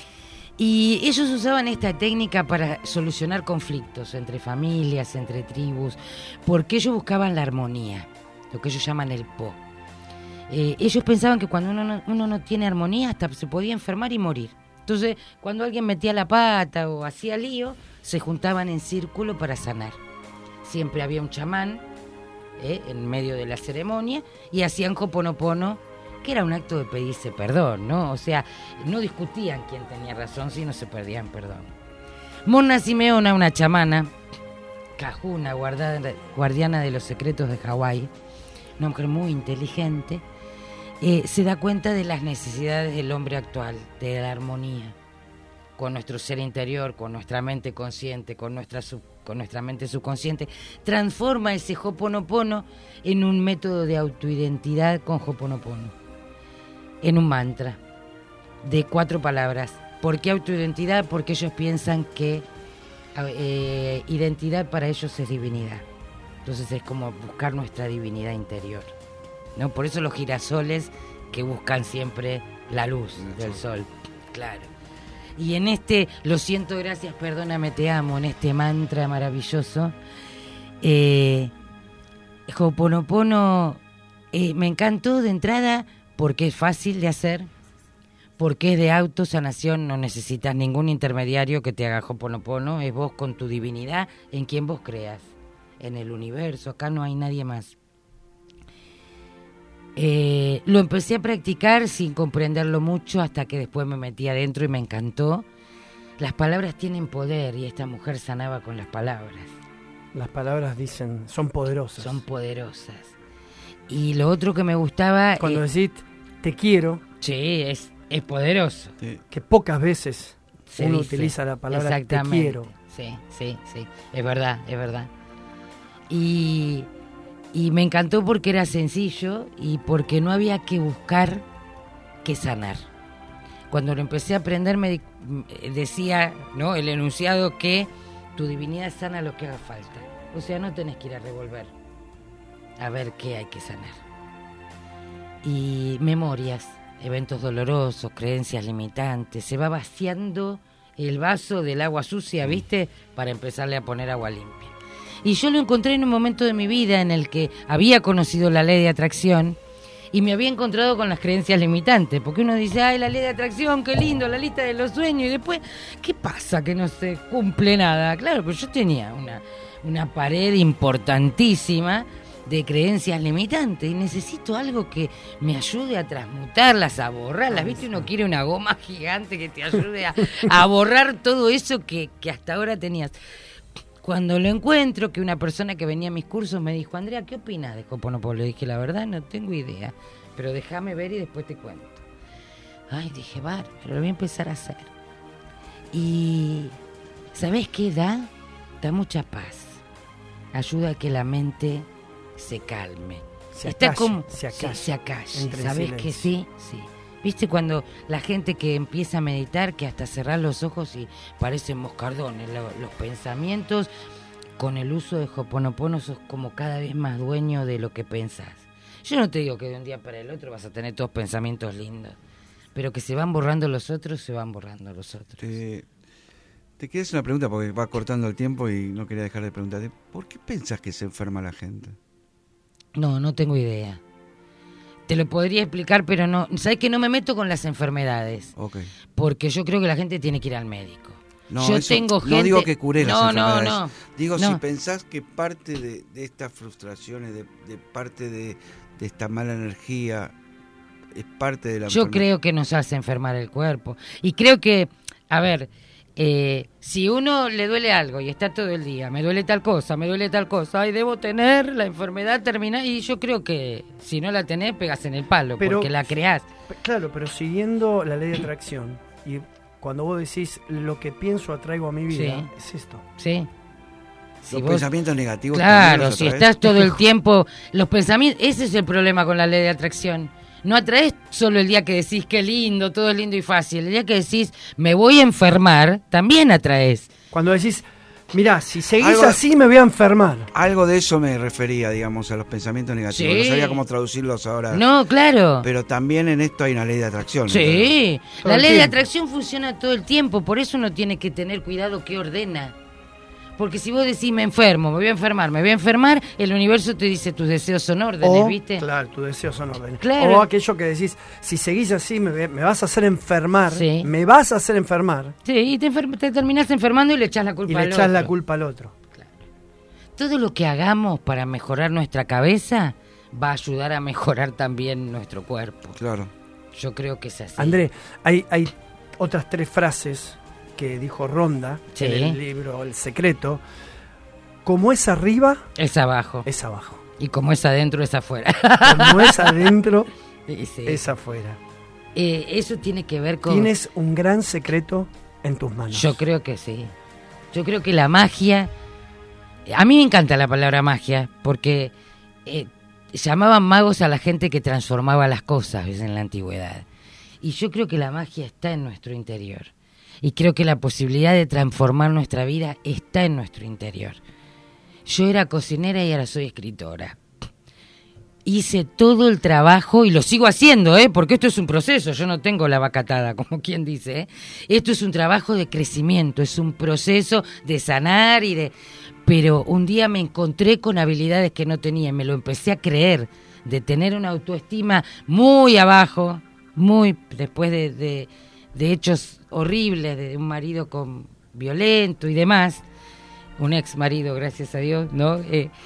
Speaker 4: Y ellos usaban esta técnica para solucionar conflictos entre familias, entre tribus, porque ellos buscaban la armonía, lo que ellos llaman el Po. Ellos pensaban que cuando uno no tiene armonía hasta se podía enfermar y morir. Entonces, cuando alguien metía la pata o hacía lío, se juntaban en círculo para sanar. Siempre había un chamán en medio de la ceremonia y hacían Ho'oponopono, que era un acto de pedirse perdón, ¿no? O sea, no discutían quién tenía razón, sino se perdían perdón. Mona Simeona, una chamana, Kahuna, guardiana de los secretos de Hawái, una mujer muy inteligente, se da cuenta de las necesidades del hombre actual, de la armonía, con nuestro ser interior, con nuestra mente consciente, con nuestra mente subconsciente, transforma ese Ho'oponopono en un método de autoidentidad con Ho'oponopono, en un mantra de 4 palabras. ¿Por qué autoidentidad? Porque ellos piensan que identidad para ellos es divinidad. Entonces es como buscar nuestra divinidad interior, ¿no? Por eso los girasoles que buscan siempre la luz del sol, claro. Y en lo siento, gracias, perdóname, te amo, en este mantra maravilloso, Ho'oponopono me encantó de entrada porque es fácil de hacer, porque es de autosanación, no necesitas ningún intermediario que te haga Ho'oponopono, es vos con tu divinidad, en quien vos creas, en el universo, acá no hay nadie más. Lo empecé a practicar sin comprenderlo mucho hasta que después me metí adentro y me encantó. Las palabras tienen poder y esta mujer sanaba con las palabras.
Speaker 2: Las palabras son poderosas.
Speaker 4: Son poderosas. Y lo otro que me gustaba...
Speaker 2: Cuando decís te quiero...
Speaker 4: Sí, es poderoso.
Speaker 2: Sí. Que pocas veces uno utiliza la palabra te quiero.
Speaker 4: Sí, es verdad. Y me encantó porque era sencillo y porque no había que buscar que sanar. Cuando lo empecé a aprender me decía, ¿no?, el enunciado que tu divinidad sana lo que haga falta. O sea, no tenés que ir a revolver a ver qué hay que sanar. Y memorias, eventos dolorosos, creencias limitantes, se va vaciando el vaso del agua sucia, ¿viste?, para empezarle a poner agua limpia. Y yo lo encontré en un momento de mi vida en el que había conocido la ley de atracción y me había encontrado con las creencias limitantes, porque uno dice, ay, la ley de atracción, qué lindo, la lista de los sueños, y después, ¿qué pasa que no se cumple nada? Claro, pues yo tenía una pared importantísima de creencias limitantes y necesito algo que me ayude a transmutarlas, a borrarlas, ¿viste? Uno quiere una goma gigante que te ayude a borrar todo eso que hasta ahora tenías. Cuando lo encuentro, que una persona que venía a mis cursos me dijo, Andrea, ¿qué opinas de Ho'oponopono? Le dije, la verdad no tengo idea, pero déjame ver y después te cuento. Ay, dije, bárbaro, lo voy a empezar a hacer. Y ¿sabés qué da? Da mucha paz. Ayuda a que la mente se calme.
Speaker 2: Se
Speaker 4: acalle.
Speaker 2: ¿Sabés
Speaker 4: que sí? Sí. ¿Viste cuando la gente que empieza a meditar, que hasta cerrar los ojos y parecen moscardones, los pensamientos, con el uso de Ho'oponopono sos como cada vez más dueño de lo que pensás? Yo no te digo que de un día para el otro vas a tener todos pensamientos lindos, pero que se van borrando los otros, se van borrando los otros.
Speaker 3: Te quería hacer una pregunta porque va cortando el tiempo y no quería dejar de preguntarte. ¿Por qué pensás que se enferma la gente?
Speaker 4: No tengo idea. Te lo podría explicar, pero no. ¿Sabes que no me meto con las enfermedades?
Speaker 3: Okay.
Speaker 4: Porque yo creo que la gente tiene que ir al médico.
Speaker 3: No,
Speaker 4: yo
Speaker 3: eso,
Speaker 4: tengo gente...
Speaker 3: no digo que curé las enfermedades.
Speaker 4: No.
Speaker 3: Digo,
Speaker 4: no.
Speaker 3: si pensás que parte de estas frustraciones, de parte de esta mala energía, es parte de la
Speaker 4: Yo
Speaker 3: enfermedad.
Speaker 4: creo que nos hace enfermar el cuerpo. Y creo que, a ver, si uno le duele algo y está todo el día, me duele tal cosa, ay, debo tener la enfermedad terminada, y yo creo que si no la tenés, pegas en el palo, porque la creás.
Speaker 2: Claro, pero siguiendo la ley de atracción, y cuando vos decís lo que pienso atraigo a mi vida,
Speaker 4: Sí.
Speaker 2: es esto.
Speaker 4: Sí.
Speaker 3: Los pensamientos negativos.
Speaker 4: Claro, si estás todo el tiempo... Los pensamientos... Ese es el problema con la ley de atracción. No atraes solo el día que decís qué lindo, todo es lindo y fácil. El día que decís me voy a enfermar, también atraes.
Speaker 2: Cuando decís, mirá, si seguís así me voy a enfermar.
Speaker 3: Algo de eso me refería, digamos, a los pensamientos negativos.
Speaker 4: Sí.
Speaker 3: No sabía cómo traducirlos ahora.
Speaker 4: No, claro.
Speaker 3: Pero también en esto hay una ley de atracción.
Speaker 4: Sí,
Speaker 2: Todo
Speaker 4: la
Speaker 2: el
Speaker 4: ley de
Speaker 2: tiempo.
Speaker 4: atracción funciona todo el tiempo, por eso uno tiene que tener cuidado qué ordena. Porque si vos decís me enfermo, me voy a enfermar, el universo te dice tus deseos son órdenes, ¿viste?
Speaker 2: Claro, tus deseos son órdenes.
Speaker 4: Claro.
Speaker 2: O aquello que decís, si seguís así me vas a hacer enfermar,
Speaker 4: Sí.
Speaker 2: me vas a hacer enfermar,
Speaker 4: Sí, y te terminás enfermando y le echás la
Speaker 2: y
Speaker 4: culpa
Speaker 2: le
Speaker 4: al
Speaker 2: echás
Speaker 4: otro.
Speaker 2: la culpa al otro.
Speaker 4: Todo lo que hagamos para mejorar nuestra cabeza va a ayudar a mejorar también nuestro cuerpo.
Speaker 3: Claro.
Speaker 4: Yo creo que es así.
Speaker 2: André, hay otras 3 frases que dijo Ronda
Speaker 4: Sí.
Speaker 2: en el libro El Secreto. Como es arriba,
Speaker 4: Es abajo.
Speaker 2: es abajo.
Speaker 4: Y como es adentro, es afuera.
Speaker 2: Como es adentro,
Speaker 4: Sí.
Speaker 2: es afuera.
Speaker 4: Eso tiene que ver con...
Speaker 2: Tienes un gran secreto en tus manos.
Speaker 4: Yo creo que sí. Yo creo que la magia... A mí me encanta la palabra magia, porque llamaban magos a la gente que transformaba las cosas, ¿ves? En la antigüedad. Y yo creo que la magia está en nuestro interior. Y creo que la posibilidad de transformar nuestra vida está en nuestro interior. Yo era cocinera y ahora soy escritora. Hice todo el trabajo y lo sigo haciendo, porque esto es un proceso, yo no tengo la vaca atada, como quien dice. Esto es un trabajo de crecimiento, es un proceso de sanar Pero un día me encontré con habilidades que no tenía y me lo empecé a creer, de tener una autoestima muy abajo, muy después de hechos horribles, de un marido violento y demás, un ex marido, gracias a Dios, ¿no?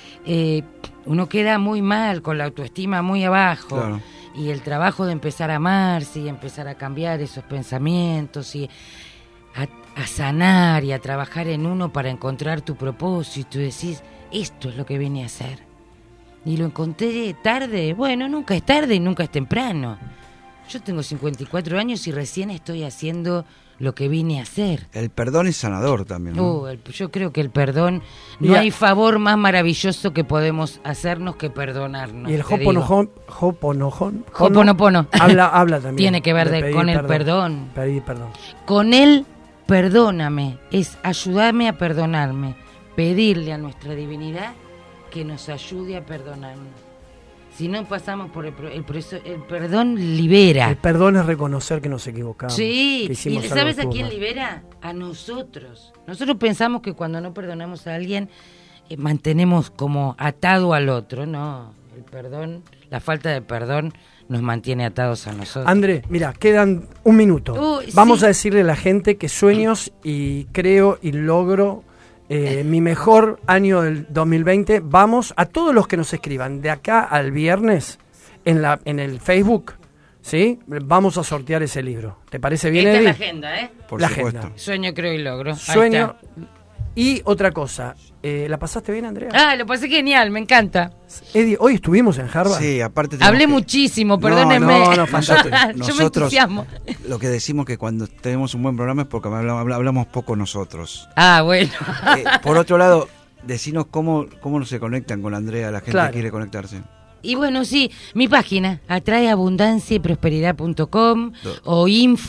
Speaker 4: Uno queda muy mal, con la autoestima muy abajo.
Speaker 3: Claro.
Speaker 4: Y el trabajo de empezar a amarse y empezar a cambiar esos pensamientos y a sanar y a trabajar en uno para encontrar tu propósito y decís, esto es lo que vine a hacer. Y lo encontré tarde. Bueno, nunca es tarde y nunca es temprano. Yo tengo 54 años y recién estoy haciendo lo que vine a hacer.
Speaker 3: El perdón es sanador también, ¿no?
Speaker 4: Yo creo que el perdón, no
Speaker 2: Mira,
Speaker 4: hay favor más maravilloso que podemos hacernos que perdonarnos.
Speaker 2: Y el
Speaker 4: te digo.
Speaker 2: Ho'oponopono habla también.
Speaker 4: Tiene que ver
Speaker 2: de
Speaker 4: con
Speaker 2: pedir
Speaker 4: el perdón.
Speaker 2: Pedir perdón.
Speaker 4: Con él, perdóname, es ayudarme a perdonarme, pedirle a nuestra divinidad que nos ayude a perdonarnos. Si no pasamos por el proceso, el perdón libera.
Speaker 2: El perdón es reconocer que nos equivocamos.
Speaker 4: Sí,
Speaker 2: que
Speaker 4: y
Speaker 2: hicimos algo
Speaker 4: ¿sabes
Speaker 2: que
Speaker 4: a
Speaker 2: estuvo
Speaker 4: quién
Speaker 2: mal.
Speaker 4: libera? A nosotros. Nosotros pensamos que cuando no perdonamos a alguien, mantenemos como atado al otro. No, el perdón, la falta de perdón nos mantiene atados a nosotros.
Speaker 2: André, mira, quedan un minuto. Vamos
Speaker 4: sí.
Speaker 2: a decirle a la gente que sueños y creo y logro mi mejor año del 2020. Vamos a todos los que nos escriban de acá al viernes en el Facebook, ¿sí? Vamos a sortear ese libro. ¿Te parece bien,
Speaker 4: Esta es
Speaker 2: Eddie?
Speaker 4: la agenda,
Speaker 3: Por
Speaker 2: la
Speaker 3: supuesto.
Speaker 2: agenda.
Speaker 4: Sueño, creo y logro. Ahí
Speaker 2: Sueño.
Speaker 4: está.
Speaker 2: Y otra cosa, ¿la pasaste bien, Andrea?
Speaker 4: Lo pasé genial, me encanta.
Speaker 2: Eddie, hoy estuvimos en Harvard.
Speaker 3: Sí, aparte...
Speaker 4: Hablé muchísimo, perdónenme.
Speaker 2: no, fantástico.
Speaker 4: Yo me
Speaker 3: Nosotros,
Speaker 4: entusiasmo.
Speaker 3: lo que decimos que cuando tenemos un buen programa es porque hablamos poco nosotros.
Speaker 4: Bueno.
Speaker 3: Por otro lado, decinos cómo se conectan con Andrea la gente
Speaker 2: Claro.
Speaker 3: que quiere conectarse.
Speaker 4: Y bueno, sí, mi página, atraeabundanciayprosperidad.com o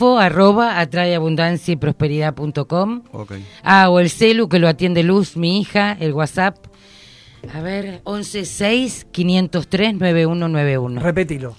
Speaker 4: info@atraeabundanciayprosperidad.com.
Speaker 3: Okay.
Speaker 4: O el celu que lo atiende Luz, mi hija, el WhatsApp. A ver, 116-503-9191.
Speaker 2: Repetilo.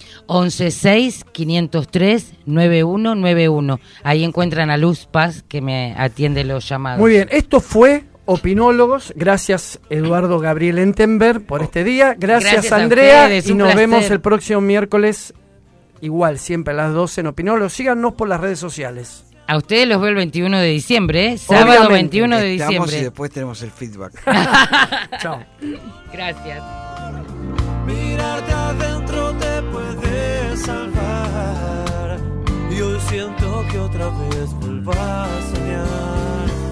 Speaker 4: 116-503-9191. Ahí encuentran a Luz Paz que me atiende los llamados.
Speaker 2: Muy bien, esto fue Opinólogos. Gracias Eduardo Gabriel Entenberg por este día. Gracias
Speaker 4: a
Speaker 2: Andrea.
Speaker 4: ustedes,
Speaker 2: Y
Speaker 4: un
Speaker 2: nos
Speaker 4: placer.
Speaker 2: vemos el próximo miércoles, igual, siempre a las 12 en Opinólogos. Síganos por las redes sociales.
Speaker 4: A ustedes los veo el 21 de diciembre, ¿eh? Sábado
Speaker 2: Obviamente.
Speaker 4: 21 de
Speaker 3: Estamos y
Speaker 4: diciembre.
Speaker 3: después tenemos el feedback.
Speaker 2: Chao.
Speaker 4: Gracias.
Speaker 5: Mirarte adentro te puede salvar. Y hoy siento que otra vez vuelvo a soñar.